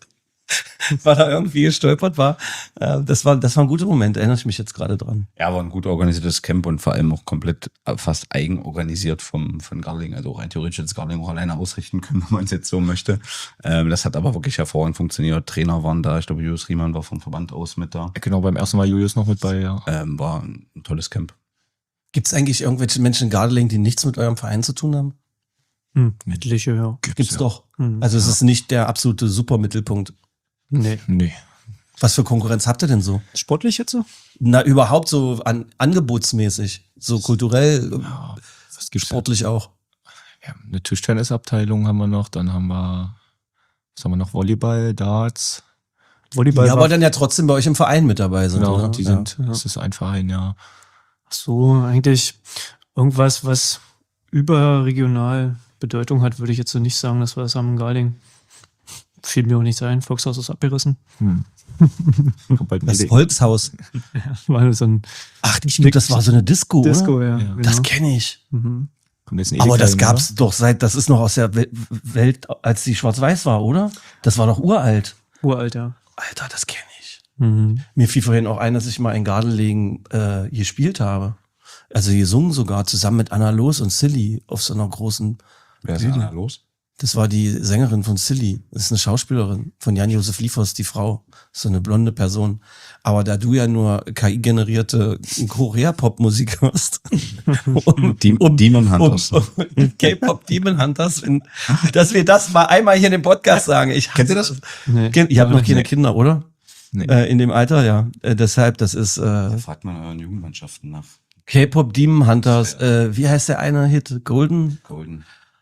weil er irgendwie gestolpert war. Äh, das war, das war ein guter Moment, erinnere ich mich jetzt gerade dran. Ja, war ein gut organisiertes Camp und vor allem auch komplett äh, fast eigenorganisiert vom, von Garling. Also rein theoretisch jetzt Garling auch alleine ausrichten können, wenn man es jetzt so möchte. Ähm, das hat aber wirklich hervorragend funktioniert. Trainer waren da, ich glaube Julius Riemann war vom Verband aus mit da. Genau, beim ersten Mal Julius noch mit bei, ja. Ähm, war ein tolles Camp. Gibt es eigentlich irgendwelche Menschen in Gardeling, die nichts mit eurem Verein zu tun haben? Hm, etliche, ja. Gibt's ja. doch. Hm. Also es ist nicht der absolute Supermittelpunkt. Nee. Nee. Was für Konkurrenz habt ihr denn so? Sportlich jetzt so? Na, überhaupt so an, angebotsmäßig, so kulturell, Ja, was gibt's sportlich auch. Ja, eine Tischtennisabteilung haben wir noch, dann haben wir, was haben wir noch, Volleyball, Darts. Volleyball Ja, war aber dann ja trotzdem bei euch im Verein mit dabei sind, Genau, oder? die Ja. sind, ja. das ist ein Verein, ja. Ach so, eigentlich irgendwas, was überregional Bedeutung hat, würde ich jetzt so nicht sagen, dass wir das haben in Garling. Fiel mir auch nicht ein. Volkshaus ist abgerissen. Hm. Kommt bald Das Medi- Volkshaus. War so ein Ach, stimmt, das war so eine Disco, Disco, oder? ja. Ja. Genau. Das kenne ich. Mhm. kommt jetzt ein Aber Edeka das hin, gab's doch seit, das ist noch aus der Wel- Welt, als die schwarz-weiß war, oder? Das war doch uralt. Uralt, ja. Alter, das kenne ich. Mhm. Mir fiel vorhin auch ein, dass ich mal in Gardelegen äh, gespielt habe. Also gesungen sogar, zusammen mit Anna Loos und Silly auf so einer großen Wer ist Bühne. da los? Das war die Sängerin von Silly. Das ist eine Schauspielerin von Jan-Josef Liefers, die Frau. So eine blonde Person. Aber da du ja nur K I-generierte Korea-Pop-Musik hörst, um, Die, Demon Hunters. um, um K-Pop Demon Hunters, wenn, dass wir das mal einmal hier in dem Podcast sagen. Ich Kennt ihr das? Nee. Kind, ihr habt noch keine Nee. Kinder, oder? Nee. Äh, in dem Alter, ja. Äh, deshalb, das ist äh, Da fragt man euren Jugendmannschaften nach. K-Pop Demon Hunters. Äh, wie heißt der eine Hit? Golden? Golden.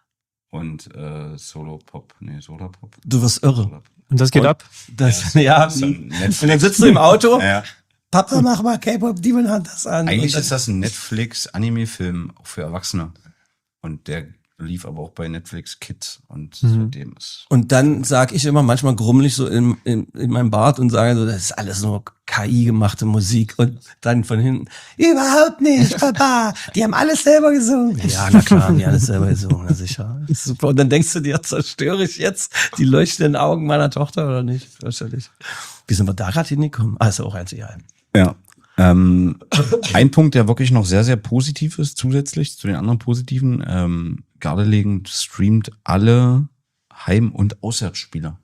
Und äh, Solo Pop. Nee, Solar Pop. Du wirst irre. Und das geht Und- ab? Das, ja, ist ein und Netflix. dann sitzt du im Auto. Ja. Papa, mach mal K-Pop Demon Hunters an. Eigentlich Und dann- ist das ein Netflix-Anime-Film auch für Erwachsene. Und der lief aber auch bei Netflix Kids. Und Mhm. seitdem ist. Und dann sag ich immer manchmal grummelig so in, in, in meinem Bart und sage so, das ist alles nur K I-gemachte Musik. Und dann von hinten, überhaupt nicht, Papa. Die haben alles selber gesungen. Ja, na klar, haben die alles selber gesungen, na sicher. Super. Und dann denkst du dir, zerstöre ich jetzt die leuchtenden Augen meiner Tochter oder nicht? Wahrscheinlich. Wie sind wir da gerade hingekommen? Ah, ist ja auch einzigartig. Ja. Ähm, ein Punkt, der wirklich noch sehr, sehr positiv ist, zusätzlich zu den anderen positiven, ähm, Gardelegen streamt alle Heim- und Auswärtsspieler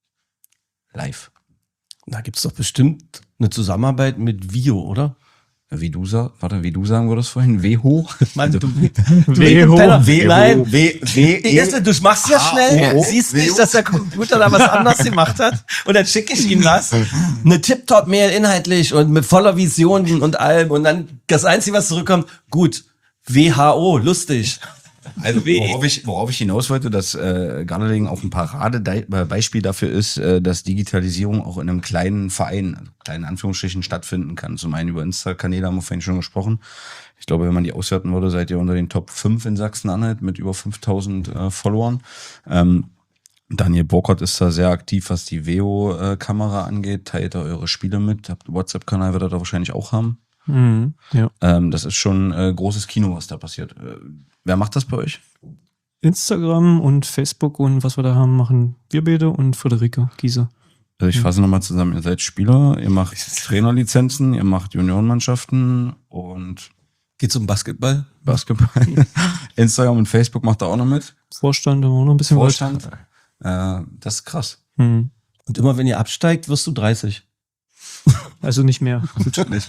live. Da gibt's doch bestimmt eine Zusammenarbeit mit Vio, oder? Wie du sagst, warte, wie du sagen würdest vorhin, W-Ho? Mann, du, du Weho. Penner. W- Nein, W- W- Erste, du machst ja schnell, O- O- siehst W- nicht, dass der Computer da was anderes gemacht hat und dann schicke ich ihm das. Eine Tip-Top-Mail inhaltlich und mit voller Visionen und allem und dann das Einzige, was zurückkommt, gut, W H O, lustig. Also worauf ich, worauf ich hinaus wollte, dass äh, Gardelegen auch ein Paradebeispiel dafür ist, äh, dass Digitalisierung auch in einem kleinen Verein, also kleinen Anführungsstrichen, stattfinden kann. Zum einen über Insta-Kanäle haben wir vorhin schon gesprochen. Ich glaube, wenn man die auswerten würde, seid ihr unter den Top fünf in Sachsen-Anhalt mit über fünftausend äh, Followern. Ähm, Daniel Burkhardt ist da sehr aktiv, was die Veo-Kamera angeht. Teilt da eure Spiele mit. Habt einen WhatsApp-Kanal, wird er da wahrscheinlich auch haben. Mhm. Ja. Ähm, das ist schon äh, großes Kino, was da passiert. Äh, wer macht das bei euch? Instagram und Facebook und was wir da haben, machen wir beide und Friederike Giese. Also ich fasse nochmal zusammen, ihr seid Spieler, ihr macht Trainerlizenzen, ihr macht Juniorenmannschaften und Geht's um Basketball? Basketball. Instagram und Facebook macht da auch noch mit. Vorstand, da haben wir auch noch ein bisschen Vorstand. Äh, das ist krass. was. Mhm. Und immer wenn ihr absteigt, wirst du dreißig. Also nicht mehr. Nicht.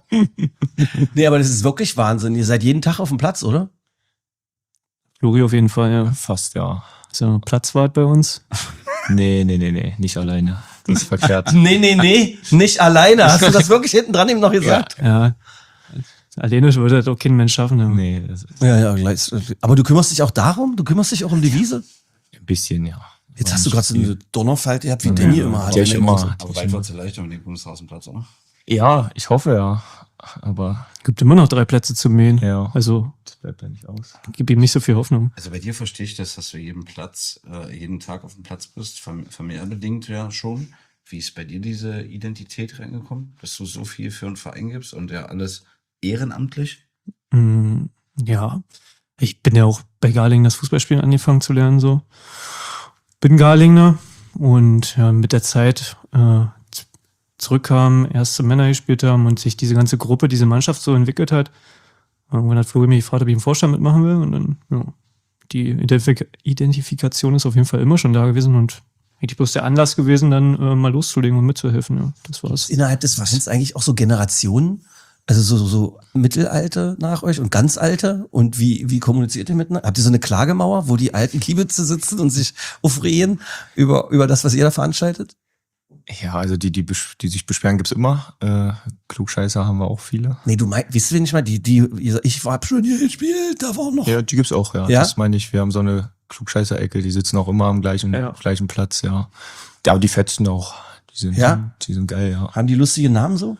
Nee, aber das ist wirklich Wahnsinn. Ihr seid jeden Tag auf dem Platz, oder? Flori auf jeden Fall, ja. Fast, ja. Ist ja Platzwart bei uns. Nee, nee, nee, nee, nicht alleine. Das ist verkehrt. Nee, nee, nee, nicht alleine. Hast du das wirklich hinten dran ihm noch gesagt? Ja. Alleine würde das auch kein Mensch schaffen. Ja. Nee, das ist Ja, ja, gleich. Aber du kümmerst dich auch darum? Du kümmerst dich auch um die Wiese? ein bisschen, ja. Jetzt hast du gerade so eine Donnerfalte gehabt, wie Ja, Danny ja. immer hat. Die hab ich immer. Aber weit wird es leichter mit dem Bundesrasenplatz, oder? Ja, ich hoffe ja. Aber Gibt immer noch drei Plätze zu mähen. ja, Also das bleibt ja nicht aus. gib ihm nicht so viel Hoffnung. Also bei dir verstehe ich das, dass du jeden Platz, äh, jeden Tag auf dem Platz bist, fam- familiärbedingt ja schon. Wie ist bei dir diese Identität reingekommen, dass du so viel für einen Verein gibst und ja alles ehrenamtlich? Mm, ja, ich bin ja auch bei Garlingen das Fußballspielen angefangen zu lernen. So bin Garlinger, und ja, mit der Zeit äh, zurückkamen, erste Männer gespielt haben und sich diese ganze Gruppe, diese Mannschaft so entwickelt hat. Irgendwann hat Flori mich gefragt, ob ich im Vorstand mitmachen will und dann, ja, die Identifik- Identifikation ist auf jeden Fall immer schon da gewesen und eigentlich bloß der Anlass gewesen, dann äh, mal loszulegen und mitzuhelfen. Ja, das war's. Innerhalb des Vereins eigentlich auch so Generationen, also so, so, so Mittelalte nach euch und ganz alte und wie, wie kommuniziert ihr miteinander? Habt ihr so eine Klagemauer, wo die alten Kiebitze sitzen und sich aufregen über, über das, was ihr da veranstaltet? Ja, also die, die, besch- die sich beschweren, gibt's immer. Äh, Klugscheißer haben wir auch viele. Nee, du meinst, wisst ihr nicht mal, die, die, ich hab schon hier gespielt, da war noch. Ja, die gibt's auch, ja. Ja? Das meine ich. Wir haben so eine Klugscheißer-Ecke, die sitzen auch immer am gleichen, Ja. gleichen Platz, ja. Ja, aber die fetzen auch. Die sind, Ja? die sind geil, ja. Haben die lustige Namen so?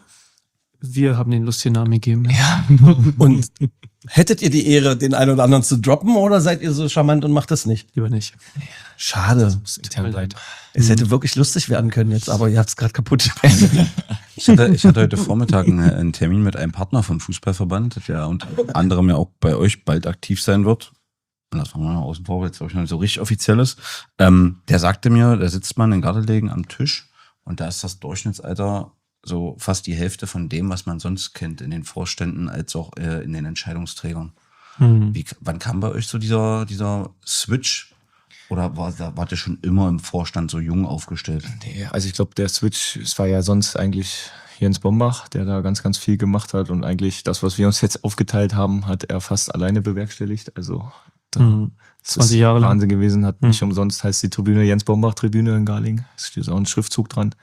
Wir haben den lustigen Namen gegeben. Ja. Und hättet ihr die Ehre, den einen oder anderen zu droppen oder seid ihr so charmant und macht das nicht? Lieber nicht. Schade. Intern leid. Es hätte wirklich lustig werden können jetzt, aber ihr habt es gerade kaputt gemacht. Ich hatte, ich hatte heute Vormittag einen, einen Termin mit einem Partner vom Fußballverband, der unter anderem ja auch bei euch bald aktiv sein wird. Und das war mal außen vor, weil es glaube ich noch nicht so richtig offiziell ist. Ähm, der sagte mir, da sitzt man in Gardelegen am Tisch und da ist das Durchschnittsalter so fast die Hälfte von dem, was man sonst kennt in den Vorständen als auch äh, in den Entscheidungsträgern. Mhm. Wie, wann kam bei euch so dieser, dieser Switch? Oder war, da wart ihr schon immer im Vorstand so jung aufgestellt? Nee, also ich glaube, der Switch, es war ja sonst eigentlich Jens Bombach, der da ganz, ganz viel gemacht hat und eigentlich das, was wir uns jetzt aufgeteilt haben, hat er fast alleine bewerkstelligt. Also da, Mhm. das zwanzig ist Jahre lang. Wahnsinn gewesen, hat Mhm. nicht umsonst, heißt die Tribüne Jens Bombach Tribüne in Garlingen. Es steht auch ein Schriftzug dran.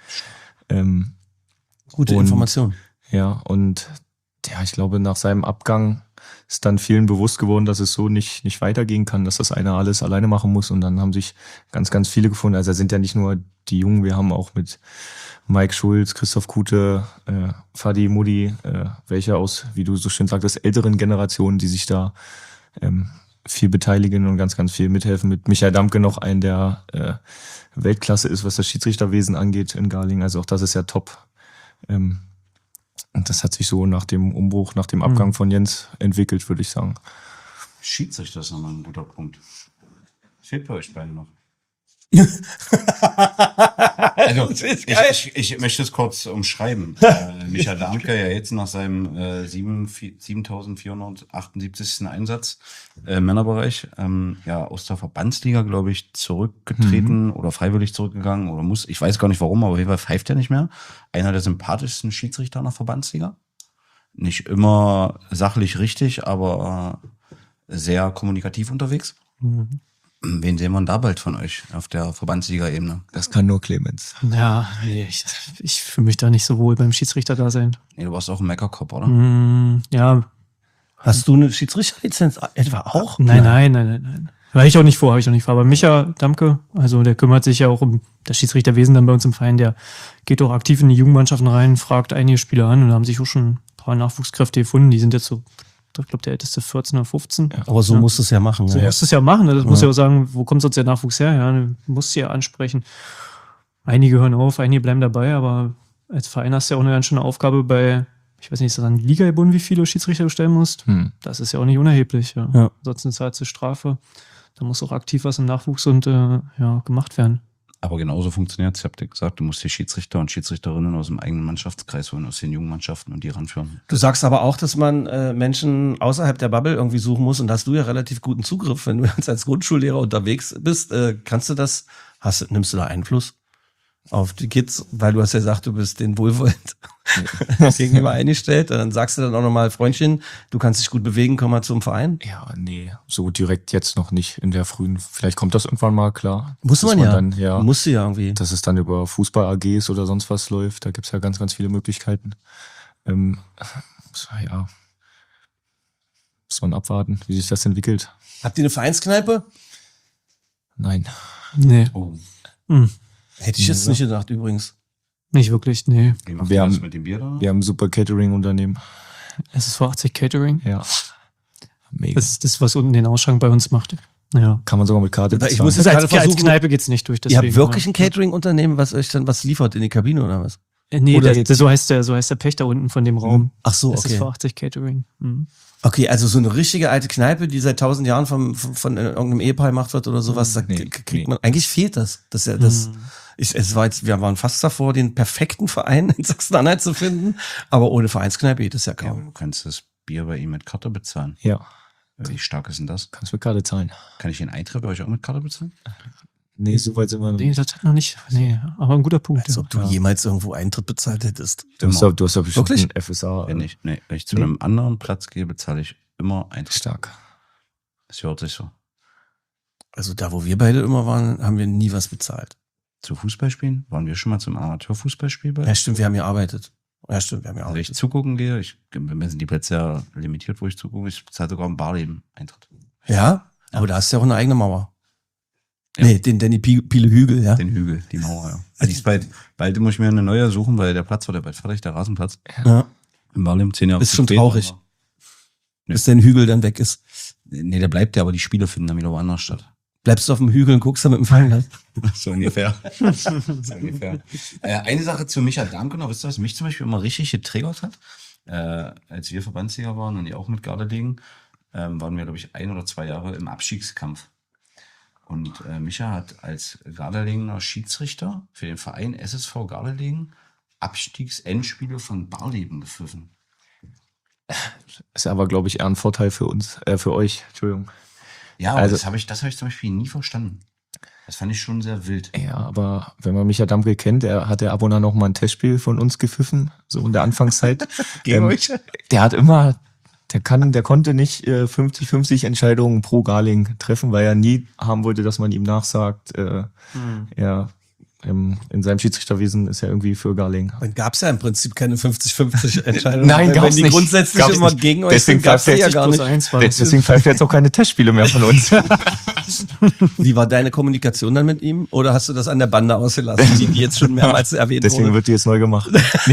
Ähm, Gute Und- Information. Ja, und ja, ich glaube, nach seinem Abgang ist dann vielen bewusst geworden, dass es so nicht, nicht weitergehen kann, dass das einer alles alleine machen muss. Und dann haben sich ganz, ganz viele gefunden. Also es sind ja nicht nur die Jungen, wir haben auch mit Mike Schulz, Christoph Kute, äh, Fadi Mudi, äh, welche aus, wie du so schön sagtest, älteren Generationen, die sich da ähm, viel beteiligen und ganz, ganz viel mithelfen. Mit Michael Dampke noch ein, der äh, Weltklasse ist, was das Schiedsrichterwesen angeht in Garlingen. Also auch das ist ja top. Ähm, und das hat sich so nach dem Umbruch, nach dem Abgang von Jens entwickelt, würde ich sagen. Schiedsrichter ist nochmal ein guter Punkt. Fehlt bei euch beiden noch. Also, ich, ich, ich möchte es kurz umschreiben. Äh, Michael Dampke ja jetzt nach seinem äh, siebentausendvierhundertachtundsiebzigsten Einsatz äh, im Männerbereich ähm, ja aus der Verbandsliga, glaube ich, zurückgetreten mhm. oder freiwillig zurückgegangen oder muss. Ich weiß gar nicht warum, aber auf jeden Fall pfeift er nicht mehr. Einer der sympathischsten Schiedsrichter in der Verbandsliga. Nicht immer sachlich richtig, aber äh, sehr kommunikativ unterwegs. Mhm. Wen sehen wir da bald von euch auf der Verbandsliga-Ebene? Das kann nur Clemens. Ja, nee, ich, ich fühle mich da nicht so wohl beim Schiedsrichter-Dasein. Nee, du warst auch ein Meckerkopf, oder? Mm, ja. Hast du eine Schiedsrichterlizenz etwa auch? Nein, nein, nein, nein, nein. Habe ich auch nicht vor, habe ich auch nicht vor. Aber Micha Dampke, also der kümmert sich ja auch um das Schiedsrichterwesen dann bei uns im Verein, der geht auch aktiv in die Jugendmannschaften rein, fragt einige Spieler an und da haben sich auch schon ein paar Nachwuchskräfte gefunden, die sind jetzt so, ich glaube, der älteste vierzehn oder fünfzehn. Ja. Aber so Ja. musst du es ja machen. So ja. musst du es ja machen. Ne? Das muss ja auch sagen, wo kommt sonst der Nachwuchs her? Ja, du musst sie ja ansprechen. Einige hören auf, einige bleiben dabei, aber als Verein hast du ja auch eine ganz schöne Aufgabe bei, ich weiß nicht, ist das ein Liga-Bund, wie viele Schiedsrichter du stellen musst? Hm. Das ist ja auch nicht unerheblich. Ja. Ja. Ansonsten zahlst du Strafe. Da muss auch aktiv was im Nachwuchs und äh, ja, gemacht werden. Aber genauso funktioniert es. Ich habe dir gesagt, du musst die Schiedsrichter und Schiedsrichterinnen aus dem eigenen Mannschaftskreis holen, aus den jungen Mannschaften und die ranführen. Du sagst aber auch, dass man äh, Menschen außerhalb der Bubble irgendwie suchen muss und da hast du ja relativ guten Zugriff. Wenn du jetzt als Grundschullehrer unterwegs bist, äh, kannst du das, hast, nimmst du da Einfluss auf die Kids, weil du hast ja gesagt, du bist denen wohlwollend gegenüber eingestellt. Und dann sagst du dann auch nochmal, Freundchen, du kannst dich gut bewegen, komm mal zum Verein. Ja, nee, so direkt jetzt noch nicht in der frühen, vielleicht kommt das irgendwann mal, klar. Muss man, Dass ja. Dann, ja. Musst du ja irgendwie. Dass es dann über Fußball-A Gs oder sonst was läuft, da gibt's ja ganz, ganz viele Möglichkeiten. Ähm, so, ja, muss man abwarten, wie sich das entwickelt. Habt ihr eine Vereinskneipe? Nein. Nee, Oh, hm. Hätte ich jetzt nicht gedacht, übrigens. nicht wirklich, nee. wie macht Wir ihr das haben- mit dem Bier da? Wir haben ein super Catering-Unternehmen. Es ist vor achtzig Catering. Ja. Mega. Das ist das, was unten den Ausschank bei uns macht. Ja. Kann man sogar mit Karte Ich bezahlen. muss Das jetzt ist als, gerade als versuchen, Kneipe geht's nicht durch. ihr Deswegen, habt wirklich ein ja. Catering-Unternehmen, was euch dann was liefert in die Kabine oder was? Äh, Nee, Oder das, jetzt- das, so, heißt der, so heißt der Pächter unten von dem Raum. Ach so, Das ist okay. vor achtzig Catering. Mhm. Okay, also so eine richtige alte Kneipe, die seit tausend Jahren vom, von, von irgendeinem Ehepaar gemacht wird oder sowas, da Nee, k- kriegt nee. man, eigentlich fehlt das. Das ist ja das, Mhm. Ich, es war jetzt, wir waren fast davor, den perfekten Verein in Sachsen-Anhalt zu finden, aber ohne Vereinskneipe geht es ja Ja, kaum. du kannst das Bier bei ihm mit Karte bezahlen. Ja, Wie stark ist denn das? kannst mit Karte zahlen. Kann ich den Eintritt bei euch auch mit Karte bezahlen? Nee, so weit sind wir noch Nee, nicht. das hat noch nicht. Nee, aber ein guter Punkt. Als Ja. ob du jemals irgendwo Eintritt bezahlt hättest. Du hast, doch- du hast ja bestimmt Wirklich? einen F S A. Wenn ich, nee, wenn ich zu Nee. einem anderen Platz gehe, bezahle ich immer Eintritt. Stark. Das hört sich so. Also da, wo wir beide immer waren, haben wir nie was bezahlt. Zu Fußballspielen? Waren wir schon mal zum Amateurfußballspiel bei? Ja, stimmt, wir haben gearbeitet. Ja, stimmt, wir haben Also wenn gearbeitet. ich zugucken gehe, ich, bei mir sind die Plätze ja limitiert, wo ich zugucke, ich bezahle sogar im Barleben Eintritt. Ja, aber da hast du ja auch eine eigene Mauer. Ja. Nee, den Danny Pi- Piele Hügel, ja. Den Hügel, die Mauer, ja. Also die ist bald, bald muss ich mir eine neue suchen, weil der Platz wird ja bald fertig, der Rasenplatz. ja. Im Barleben, zehn Jahre Ist zu schon spät, traurig. aber- Bis der Hügel dann weg ist. Nee, der bleibt ja, aber die Spiele finden dann wieder woanders statt. Bleibst du auf dem Hügel und guckst da mit dem Fernglas. So ungefähr. so ungefähr. Äh, eine Sache zu Micha Damke noch, wisst ihr, was mich zum Beispiel immer richtig getriggert hat? Äh, als wir Verbandsliga waren und die auch mit Gardelegen, ähm, waren wir, glaube ich, ein oder zwei Jahre im Abstiegskampf. Und äh, Micha hat als Gardelegener Schiedsrichter für den Verein S S V Gardelegen Abstiegsendspiele von Barleben gepfiffen. Ist aber, glaube ich, eher ein Vorteil für uns, äh, für euch. Entschuldigung. Ja, aber Also- das habe ich, das hab ich zum Beispiel nie verstanden. Das fand ich schon sehr wild. Ja, aber wenn man Micha Damke kennt, der hat der ab und an noch mal ein Testspiel von uns gepfiffen, so in der Anfangszeit. Gegen Ähm, euch? Der hat immer, der kann, der konnte nicht äh, fünfzig fünfzig Entscheidungen pro Garling treffen, weil er nie haben wollte, dass man ihm nachsagt. Äh, Er ähm, in seinem Schiedsrichterwesen ist er irgendwie für Garling. Dann gab's ja im Prinzip keine fünfzig fünfzig Entscheidung. Nein, Wenn gab's die nicht. grundsätzlich Gab's immer nicht. gegen euch Deswegen sind, gab's pfeift die er ja gar Plus nicht. eins war das. Deswegen pfeift er jetzt auch keine Testspiele mehr von uns. Wie war deine Kommunikation dann mit ihm? Oder hast du das an der Bande ausgelassen, die jetzt schon mehrmals erwähnt Deswegen wurde? wird die jetzt neu gemacht.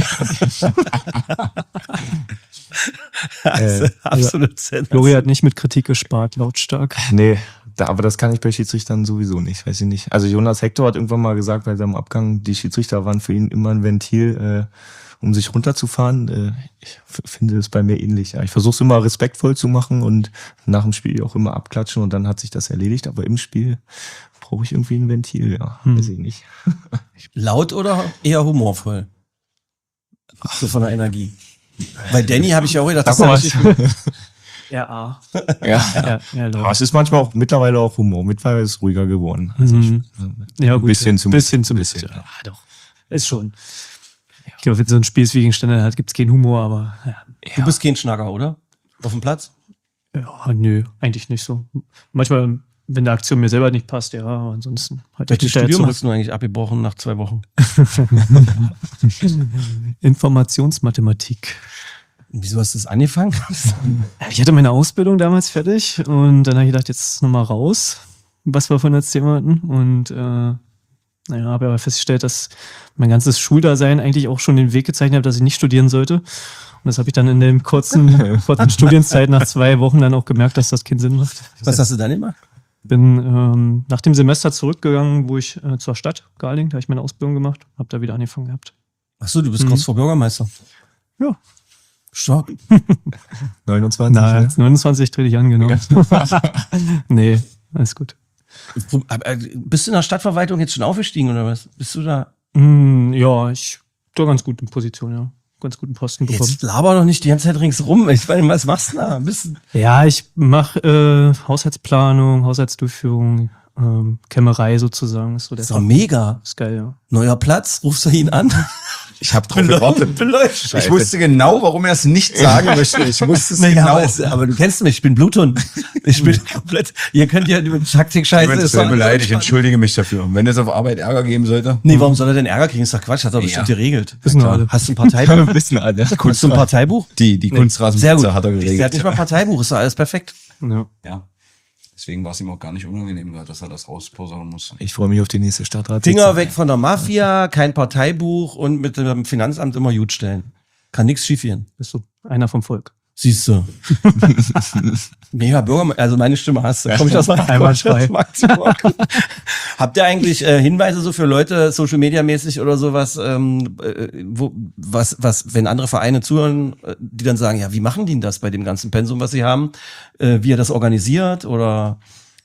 Also, absolut sensationell. Flori hat nicht mit Kritik gespart, lautstark. Nee, da, aber das kann ich bei Schiedsrichtern sowieso nicht, weiß ich nicht. Also Jonas Hector hat irgendwann mal gesagt bei seinem Abgang, die Schiedsrichter waren für ihn immer ein Ventil, äh, um sich runterzufahren. Äh, ich f- finde es bei mir ähnlich. Ja. Ich versuche es immer respektvoll zu machen und nach dem Spiel auch immer abklatschen und dann hat sich das erledigt. Aber im Spiel brauche ich irgendwie ein Ventil, ja, Hm. weiß ich nicht. Laut oder eher humorvoll? So von der Energie. Bei Danny habe ich ja auch gedacht, das ist ja richtig. R A. Ja. Ja, ja, Aber es ist manchmal auch mittlerweile auch Humor. Mittlerweile ist es ruhiger geworden. Mhm. Ja, gut. Bisschen ja. zum- bisschen zum bisschen, bisschen. Ja, doch. Ist schon. Ich glaube, wenn so ein Spiel ist wie gegen Stendal hat, gibt's keinen Humor, aber ja. Du bist kein Schnacker, oder? Auf dem Platz? Ja, nö, eigentlich nicht so. Manchmal, wenn der Aktion mir selber nicht passt, ja, aber ansonsten halt Welches ich da Studium zurück. hast du eigentlich abgebrochen nach zwei Wochen? Informationsmathematik. Wieso hast du das angefangen? Ich hatte meine Ausbildung damals fertig und dann habe ich gedacht, jetzt nochmal raus, was wir von das Thema hatten. Und äh, naja, habe aber festgestellt, dass mein ganzes Schuldasein eigentlich auch schon den Weg gezeichnet hat, dass ich nicht studieren sollte. Und das habe ich dann in dem kurzen, kurzen Studienzeit nach zwei Wochen dann auch gemerkt, dass das keinen Sinn macht. Was hast du dann gemacht? Bin ähm, nach dem Semester zurückgegangen, wo ich äh, zur Stadt Garling, da habe ich meine Ausbildung gemacht, habe da wieder angefangen gehabt. Ach so, du bist Mhm. kurz vor Bürgermeister. Ja. Stark. neunundzwanzig. Na, ne? neunundzwanzig trete ich an, genau. Nee, alles gut. Bist du in der Stadtverwaltung jetzt schon aufgestiegen oder was? Bist du da? Mm, ja, ich da ganz gut in Position, ja. Ganz guten Posten bekommen. Jetzt laber doch nicht die ganze Zeit ringsrum. Ich meine, was machst du da? Bist, Ja, ich mache äh, Haushaltsplanung, Haushaltsdurchführung, ähm, Kämmerei sozusagen. Ist so der ist doch mega. Ist geil, ja. Neuer Platz, rufst du ihn an? Ich habe drauf gewartet. Beleuchtet. Ich wusste genau, warum er es nicht sagen möchte. Ich wusste es Naja, genau. aber, es, aber du kennst mich, ich bin Bluthund. Ich bin komplett, ihr könnt ja über Taktik-Scheiße. Es ist tut doch- mir leid, ich entschuldige mich dafür. Und wenn es auf Arbeit Ärger geben sollte, Nee, warum soll er denn Ärger kriegen? Ist doch Quatsch, hat er bestimmt Ja. geregelt. Wissen wir alle. Hast du ein Parteibuch? Wissen alle. Hast du ein Parteibuch? die, die Kunstrasen Sehr gut. hat er Der hat geregelt. nicht mal ein Parteibuch, ist doch alles perfekt. ja. Ja. Deswegen war es ihm auch gar nicht unangenehm, dass er das rausposaunen muss. Ich freue mich auf die nächste Stadtrat. Finger weg von der Mafia, kein Parteibuch und mit dem Finanzamt immer gut stellen. Kann nichts schiefgehen. Bist du einer vom Volk. Siehst du. Mega Bürger, also meine Stimme hast du. Komm ich aus Einwandfrei. Habt ihr eigentlich äh, Hinweise so für Leute, Social Media mäßig oder sowas, ähm, äh, wo, was, was, wenn andere Vereine zuhören, äh, die dann sagen, ja, wie machen die denn das bei dem ganzen Pensum, was sie haben, äh, wie er das organisiert oder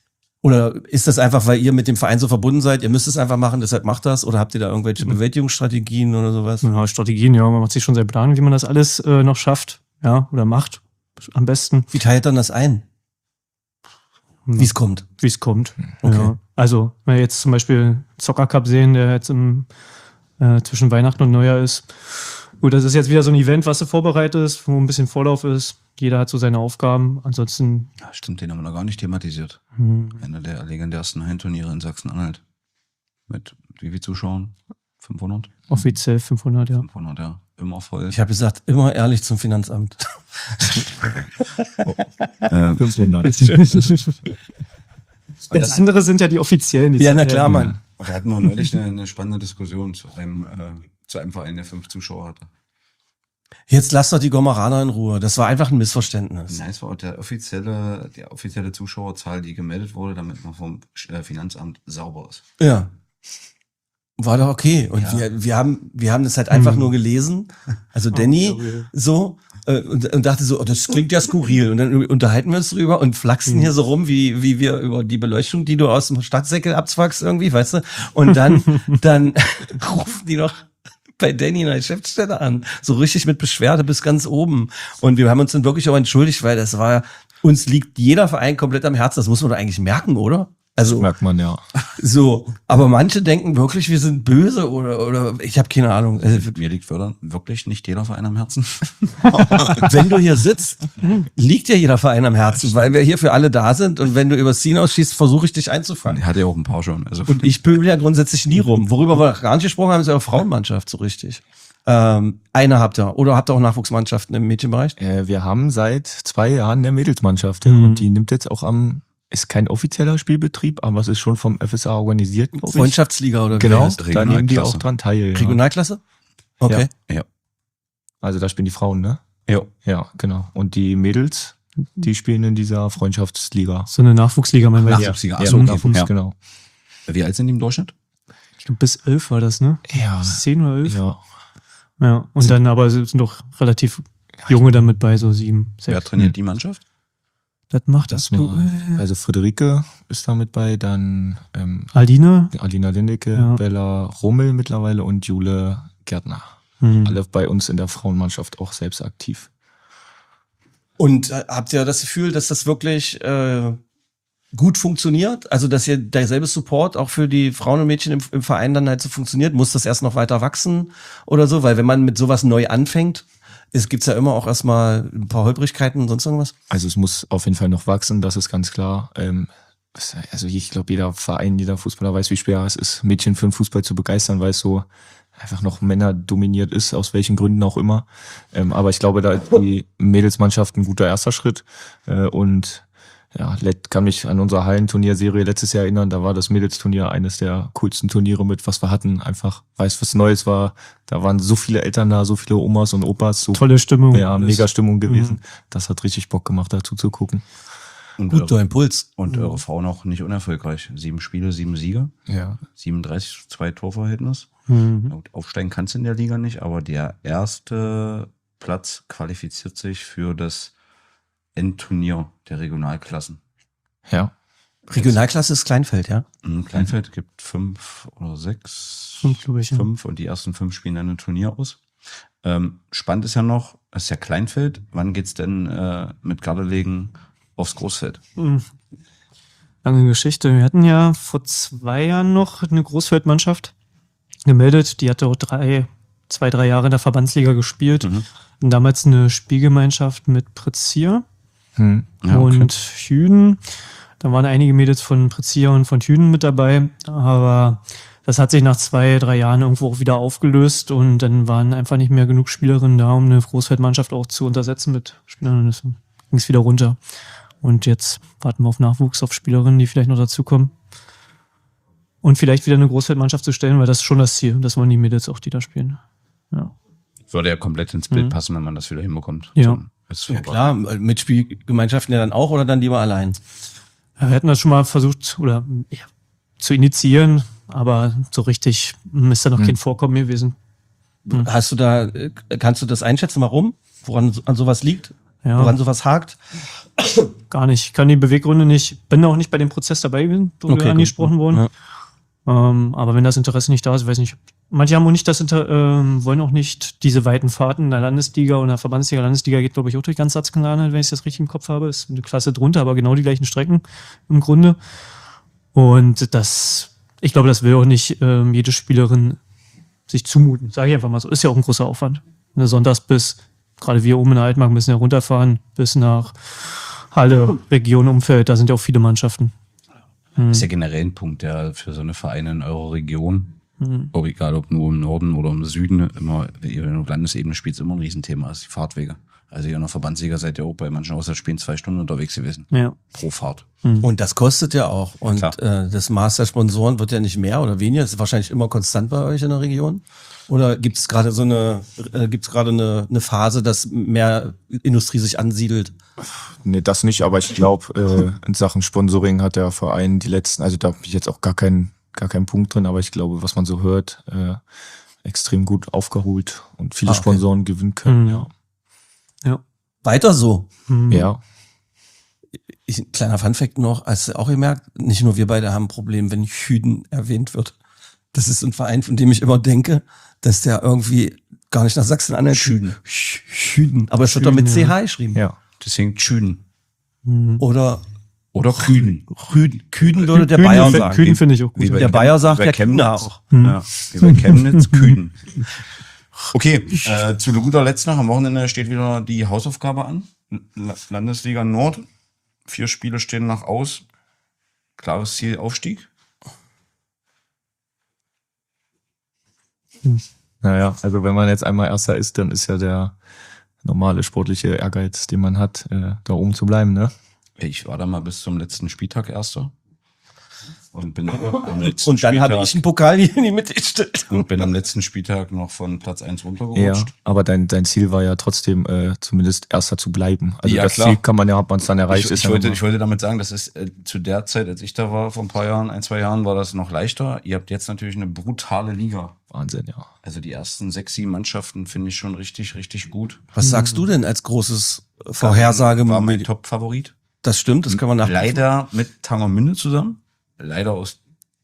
Oder ist das einfach, weil ihr mit dem Verein so verbunden seid, ihr müsst es einfach machen, deshalb macht das? Oder habt ihr da irgendwelche Bewältigungsstrategien oder sowas? Ja, Strategien, ja, man macht sich schon seinen Plan, wie man das alles äh, noch schafft, ja, oder macht, am besten. Wie teilt dann das ein? Ja. Wie es kommt? Wie es kommt. Okay. Ja. Also, wenn wir jetzt zum Beispiel Soccer Cup sehen, der jetzt im, äh, zwischen Weihnachten und Neujahr ist. Gut, das ist jetzt wieder so ein Event, was du vorbereitest, wo ein bisschen Vorlauf ist. Jeder hat so seine Aufgaben. Ansonsten. Ja, stimmt, den haben wir noch gar nicht thematisiert. Hm. Einer der legendärsten Hallenturniere in Sachsen-Anhalt. Mit wie viel Zuschauern? fünfhundert? Offiziell fünfhundert, ja. fünfhundert, ja. Immer voll. Ich habe gesagt, immer ehrlich zum Finanzamt. äh, fünfhundert. Das andere sind ja die offiziellen. Die Ja, na klar, Mann. Wir hatten noch neulich eine, eine spannende Diskussion zu einem, äh, zu einem Verein, der fünf Zuschauer hatte. Jetzt lasst doch die Gomeraner in Ruhe. Das war einfach ein Missverständnis. Nein, es war auch der offizielle, die offizielle Zuschauerzahl, die gemeldet wurde, damit man vom äh, Finanzamt sauber ist. Ja. War doch okay. Und Ja. wir, wir haben, wir haben das halt einfach Mhm. nur gelesen. Also Danny, so, äh, und, und dachte so, oh, das klingt ja skurril. Und dann unterhalten wir uns drüber und flachsen Mhm. hier so rum, wie, wie wir über die Beleuchtung, die du aus dem Stadtsäckel abzwackst irgendwie, weißt du? Und dann, dann rufen die noch bei Danny in der Geschäftsstelle an. So richtig mit Beschwerde bis ganz oben. Und wir haben uns dann wirklich auch entschuldigt, weil das war, uns liegt jeder Verein komplett am Herzen. Das muss man doch eigentlich merken, oder? Also, Merkt man, ja. so, aber manche denken wirklich, wir sind böse oder oder ich habe keine Ahnung. Also, Mir liegt Förder wirklich nicht jeder Verein am Herzen. wenn du hier sitzt, liegt dir jeder Verein am Herzen, weil wir hier für alle da sind und wenn du übers Ziel ausschießt, versuche ich dich einzufangen. Der hatte ja auch ein paar schon. Also Und ich pöbel ja grundsätzlich nie rum. Worüber wir gar nicht gesprochen haben, ist ja auch Frauenmannschaft so richtig. Ähm, eine habt ihr oder habt ihr auch Nachwuchsmannschaften im Mädchenbereich? Äh, wir haben seit zwei Jahren eine Mädelsmannschaft. Ja, Mhm. und die nimmt jetzt auch am, ist kein offizieller Spielbetrieb, aber es ist schon vom F S A organisiert. glaub ich. Freundschaftsliga oder wie Genau, heißt? da nehmen die Regionalklasse. auch dran teil. Ja. Regionalklasse? Okay. ja. Also da spielen die Frauen, ne? Ja. Ja, genau. Und die Mädels, die spielen in dieser Freundschaftsliga. So eine Nachwuchsliga, mein Weiß. Nachwuchsliga. Ja, Achso, okay. Nachwuchs, Ja. genau. Wie alt sind die im Durchschnitt? Ich glaube, bis elf war das, ne? Ja. Bis zehn oder elf? Ja. Ja. Und dann aber sind doch relativ junge damit bei, so sieben, Wer sechs. trainiert die Mannschaft? Das macht Das das. war, also Friederike ist da mit bei, dann ähm, Aldina? Alina Lindecke, Ja. Bella Rummel mittlerweile und Jule Gärtner. Hm. Alle bei uns in der Frauenmannschaft auch selbst aktiv. Und äh, habt ihr das Gefühl, dass das wirklich äh, gut funktioniert? Also, dass ihr derselbe Support auch für die Frauen und Mädchen im, im Verein dann halt so funktioniert? Muss das erst noch weiter wachsen oder so? Weil wenn man mit sowas neu anfängt, es gibt's ja immer auch erstmal ein paar Holprigkeiten und sonst irgendwas. Also es muss auf jeden Fall noch wachsen, das ist ganz klar. Ähm, es- also ich glaube, jeder Verein, jeder Fußballer weiß, wie schwer es ist, Mädchen für den Fußball zu begeistern, weil es so einfach noch Männer dominiert ist, aus welchen Gründen auch immer. Ähm, aber ich glaube, da ist die Mädelsmannschaft ein guter erster Schritt. Äh, und ja, let- kann mich an unsere Hallenturnierserie letztes Jahr erinnern. Da war das Mädelsturnier eines der coolsten Turniere mit, was wir hatten. Einfach, weil es was Neues war. Da waren so viele Eltern da, so viele Omas und Opas. So, Tolle Stimmung. ja, mega Stimmung gewesen. Mhm. Das hat richtig Bock gemacht, dazu zu gucken. Und, Gut, so eure, Impuls. und eure Frau noch nicht unerfolgreich. Sieben Spiele, sieben Siege, Ja. siebenunddreißig zu zwei Torverhältnis. Mhm. Gut, aufsteigen kannst du in der Liga nicht, aber der erste Platz qualifiziert sich für das Endturnier der Regionalklassen. Ja. Regionalklasse ist Kleinfeld, ja? Im Kleinfeld gibt fünf oder sechs, Fünf, glaube ich, ja. fünf und die ersten fünf spielen dann ein Turnier aus. Ähm, spannend ist ja noch, das ist ja Kleinfeld. Wann geht's denn äh, mit Gardelegen aufs Großfeld? Mhm. Lange Geschichte. Wir hatten ja vor zwei Jahren noch eine Großfeldmannschaft gemeldet. Die hatte auch drei, zwei, drei Jahre in der Verbandsliga gespielt. Mhm. Und damals eine Spielgemeinschaft mit Prezia Hm. Ja, okay. und Hüden. Da waren einige Mädels von Prezia und von Hüden mit dabei. Aber das hat sich nach zwei, drei Jahren irgendwo auch wieder aufgelöst. Und dann waren einfach nicht mehr genug Spielerinnen da, um eine Großfeldmannschaft auch zu untersetzen mit Spielern. Und dann ging es wieder runter. Und jetzt warten wir auf Nachwuchs, auf Spielerinnen, die vielleicht noch dazukommen. Und vielleicht wieder eine Großfeldmannschaft zu stellen, weil das ist schon das Ziel. Das wollen die Mädels auch, die da spielen. Ja. Würde ja komplett ins Bild Mhm. passen, wenn man das wieder hinbekommt. Ja. So, als Ja Vorbereitung. klar, mit Spielgemeinschaften ja dann auch oder dann lieber allein? Ja, wir hatten das schon mal versucht oder ja, zu initiieren, aber so richtig mm, ist da noch Hm. kein Vorkommen gewesen. Hast du da, äh, kannst du das einschätzen, warum? Woran so- an sowas liegt? Ja. woran sowas hakt? Gar nicht. Ich kann die Beweggründe nicht, bin auch nicht bei dem Prozess dabei gewesen, wo Okay, wir angesprochen gut. wurden. Ja. Ähm, aber wenn das Interesse nicht da ist, weiß nicht. Manche haben auch nicht das Inter ähm, wollen auch nicht diese weiten Fahrten in der Landesliga oder Verbandsliga. Landesliga geht, glaube ich, auch durch ganz Sachsen-Anhalt, wenn ich das richtig im Kopf habe. Ist eine Klasse drunter, aber genau die gleichen Strecken im Grunde. Und das, ich glaube, das will auch nicht ähm, jede Spielerin sich zumuten. Sage ich einfach mal so. Ist ja auch ein großer Aufwand. Eine Sonntags bis, gerade wir oben in der Altmark müssen ja runterfahren, bis nach Halle, Region, Umfeld. Da sind ja auch viele Mannschaften. Das ist ja generell ein Punkt, der für so eine Vereine in eurer Region, mhm. ob egal ob nur im Norden oder im Süden, immer, wenn ihr auf Landesebene spielt, ist immer ein Riesenthema, ist die Fahrtwege. Also ihr in der Verbandsliga seid ihr auch bei manchen Auswärtsspielen zwei Stunden unterwegs gewesen. Ja. Pro Fahrt. Mhm. Und das kostet ja auch. Und Klar. äh, das Maß der Sponsoren wird ja nicht mehr oder weniger. Das ist wahrscheinlich immer konstant bei euch in der Region. Oder gibt es gerade so eine, äh, gibt es gerade eine, eine Phase, dass mehr Industrie sich ansiedelt? Nee, das nicht, aber ich glaube, äh, in Sachen Sponsoring hat der Verein die letzten, also da habe ich jetzt auch gar keinen, gar keinen Punkt drin, aber ich glaube, was man so hört, äh, extrem gut aufgeholt und viele Ah, okay. Sponsoren gewinnen können, Mhm. ja. Ja. Weiter so. Mhm. Ja. Ich, ein kleiner Funfact noch, hast du auch gemerkt, nicht nur wir beide haben ein Problem, wenn Hüden erwähnt wird. Das ist ein Verein, von dem ich immer denke, dass der irgendwie gar nicht nach Sachsen-Anhalt... Schüden. Hüden. Aber es wird doch mit C H geschrieben. Ja. Deswegen Schüden. Oder Oder Küden. Rüden. Küden würde der Kühn, Bayer find- sagen. Kühn finde ich auch gut. Wie bei Der Bayer sagt bei ja Chemnitz. Kinder auch. Ja, wie bei Chemnitz, Küden. Okay, äh, zu guter Letzt noch, am Wochenende steht wieder die Hausaufgabe an. La- Landesliga Nord. Vier Spiele stehen noch aus. Klares Ziel, Aufstieg. Naja, also wenn man jetzt einmal Erster ist, dann ist ja der normale sportliche Ehrgeiz, den man hat, äh, da oben zu bleiben, ne? Ich war da mal bis zum letzten Spieltag Erster. Und bin am letzten Und dann habe Spieltag- ich einen Pokal hier in die Mitte gestellt. und bin am letzten Spieltag noch von Platz eins Ja, runtergerutscht. aber dein, dein Ziel war ja trotzdem äh, zumindest Erster zu bleiben. Also Ja, das klar. Ziel kann man ja, hat man es dann erreicht. Ich, ist ich, ja wollte, nochmal- ich wollte damit sagen, das ist äh, zu der Zeit, als ich da war, vor ein paar Jahren, ein, zwei Jahren, war das noch leichter. Ihr habt jetzt natürlich eine brutale Liga. Wahnsinn, ja. Also die ersten sechs, sieben Mannschaften finde ich schon richtig, richtig gut. Was sagst du denn als großes Vorhersage? War mein Top-Favorit. Das stimmt, das kann man nach. Leider mit Tangermünde zusammen. Leider aus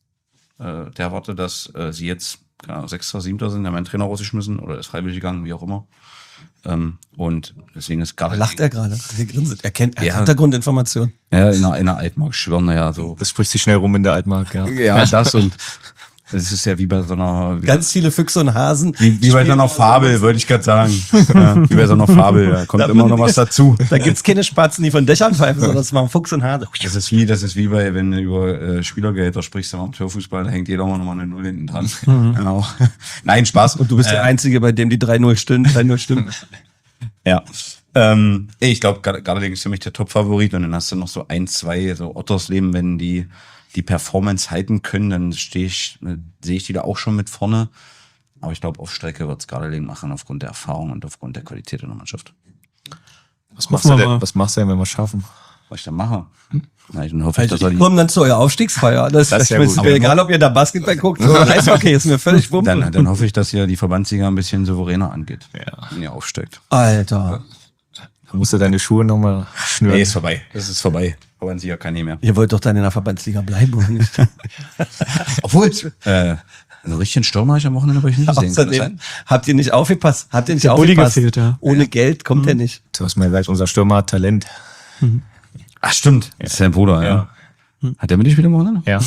äh, der Warte, dass äh, sie jetzt keine Ahnung, Sechster, Siebter sind, haben einen Trainer rausgeschmissen oder ist freiwillig gegangen, wie auch immer. Ähm, und deswegen ist gerade Lacht er gerade. Er grinset. Er kennt er Ja. hat Hintergrundinformationen. Ja, in der, in der Altmark schwören ja so. Das spricht sich schnell rum in der Altmark, ja. Ja, das und das ist ja wie bei so einer wie, Ganz viele Füchse und Hasen. wie, wie bei so einer Fabel, würde ich gerade sagen. Ja, wie bei so einer Fabel, da kommt Da immer bin noch ich- was dazu. Da gibt's keine Spatzen, die von Dächern pfeifen, sondern das machen Fuchs und Hase. Das ist wie, das ist wie bei, wenn du über äh, Spielergehälter sprichst im Amateurfußball, da hängt jeder mal nochmal eine Null hinten dran. Genau. Nein, Spaß. Und du bist der Einzige, bei dem die drei null stimmen. drei null stimmen. Ja. Ähm, ich glaube, Gardeling ist für mich der Top-Favorit und dann hast du noch so ein, zwei, so Ottersleben, wenn die die Performance halten können, dann stehe ich, äh, sehe ich die da auch schon mit vorne. Aber ich glaube, auf Strecke wird's Gardeling machen, aufgrund der Erfahrung und aufgrund der Qualität der Mannschaft. Was machst, du wir denn, mal. was machst du denn, wenn wir es schaffen? Was ich dann mache? Na, ich hoffe, ich, dass er Ich die, komme dann zu eurer Aufstiegsfeier. Das, Das ist ja ist gut. mir egal, ob ihr da Basketball guckt oder Eishockey, ist mir völlig wumpe. dann, dann hoffe ich, dass ihr die Verbandsliga ein bisschen souveräner angeht, Ja. wenn ihr aufsteigt. Alter. Da musst du deine Schuhe nochmal schnüren. Nee, ist vorbei. Das ist vorbei. Verbandsliga kann nicht mehr. Ihr wollt doch dann in der Verbandsliga bleiben, oder nicht? Obwohl, äh, einen richtigen Stürmer habe ich am Wochenende bei euch nicht gesehen. Kann das Außerdem sein? habt ihr nicht aufgepasst. Habt ihr nicht Der Bulli aufgepasst. gefehlt, ja. Ohne Geld kommt er nicht. Du hast mir gesagt, unser Stürmer hat Talent. Ach, stimmt. Das ist dein Bruder, ja. Hat der mit dir wieder am Wochenende? Ja.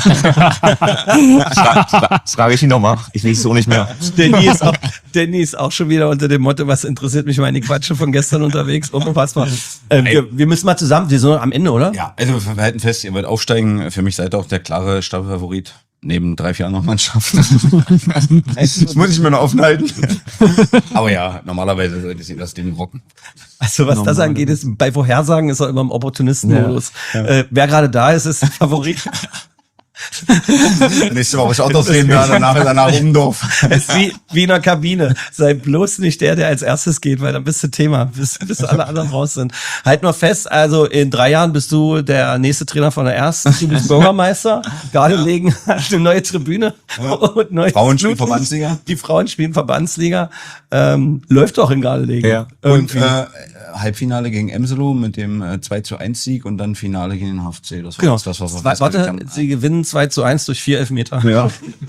Fra- Frage ich ihn nochmal. Ich weiß es auch nicht mehr. Danny ist, auch, Danny ist auch schon wieder unter dem Motto, was interessiert mich meine Quatsche von gestern unterwegs. Unfassbar. Äh, wir, wir müssen mal zusammen, wir sind am Ende, oder? Ja, also wir halten fest, ihr wollt aufsteigen. Für mich seid ihr auch der klare Staffelfavorit. Neben drei, vier anderen Mannschaften. Das muss ich mir noch offen halten. Aber ja, normalerweise sollte sie das Ding rocken. Also was das angeht, ist bei Vorhersagen ist er immer im Opportunistenmodus. Äh, wer gerade da ist, ist der Favorit. Nächste Woche schaut das sehen, wer danach, danach Umdorf. Es ist wie, wie in einer Kabine. Sei bloß nicht der, der als erstes geht, weil dann bist du Thema, bis, bis alle anderen raus sind. Halt mal fest, also in drei Jahren bist du der nächste Trainer von der ersten. Du bist Bürgermeister. Gardelegen hat eine neue Tribüne. Und neue Frauen spielen Verbandsliga. Die Frauen spielen Verbandsliga. Ähm, läuft doch in Gardelegen. Ja. Und äh, Halbfinale gegen Emselo mit dem äh, zwei zu eins Sieg und dann Finale gegen den H F C. Das war Genau. das, was wir Zwei, warte, festgelegt haben. sie gewinnen zwei zu eins durch vier Elfmeter. Ja.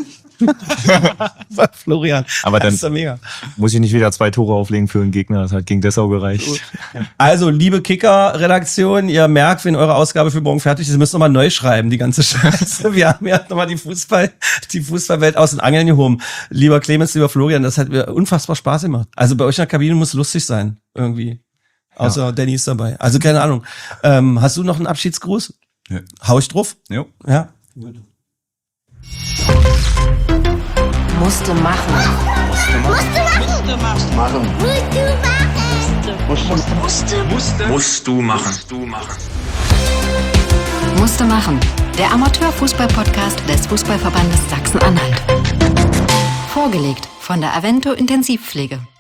Florian. Aber dann- das ist ja mega. Muss ich nicht wieder zwei Tore auflegen für einen Gegner, das hat gegen Dessau gereicht. Also, liebe Kicker-Redaktion, ihr merkt, wenn eure Ausgabe für morgen fertig ist, ihr müsst nochmal neu schreiben, die ganze Scheiße. Wir haben ja nochmal die Fußball, die Fußballwelt aus den Angeln gehoben. Lieber Clemens, lieber Florian, das hat mir unfassbar Spaß gemacht. Also bei euch in der Kabine muss lustig sein, irgendwie. Außer ja. Danny ist dabei. Also keine Ahnung. Ähm, hast du noch einen Abschiedsgruß? Ja. Hau ich drauf? Jo. Ja. Musste machen. Musste machen. Musste. Musst du machen. Musst du machen. Musste machen. Der Amateurfußball-Podcast des Fußballverbandes Sachsen-Anhalt. Vorgelegt von der Avento Intensivpflege.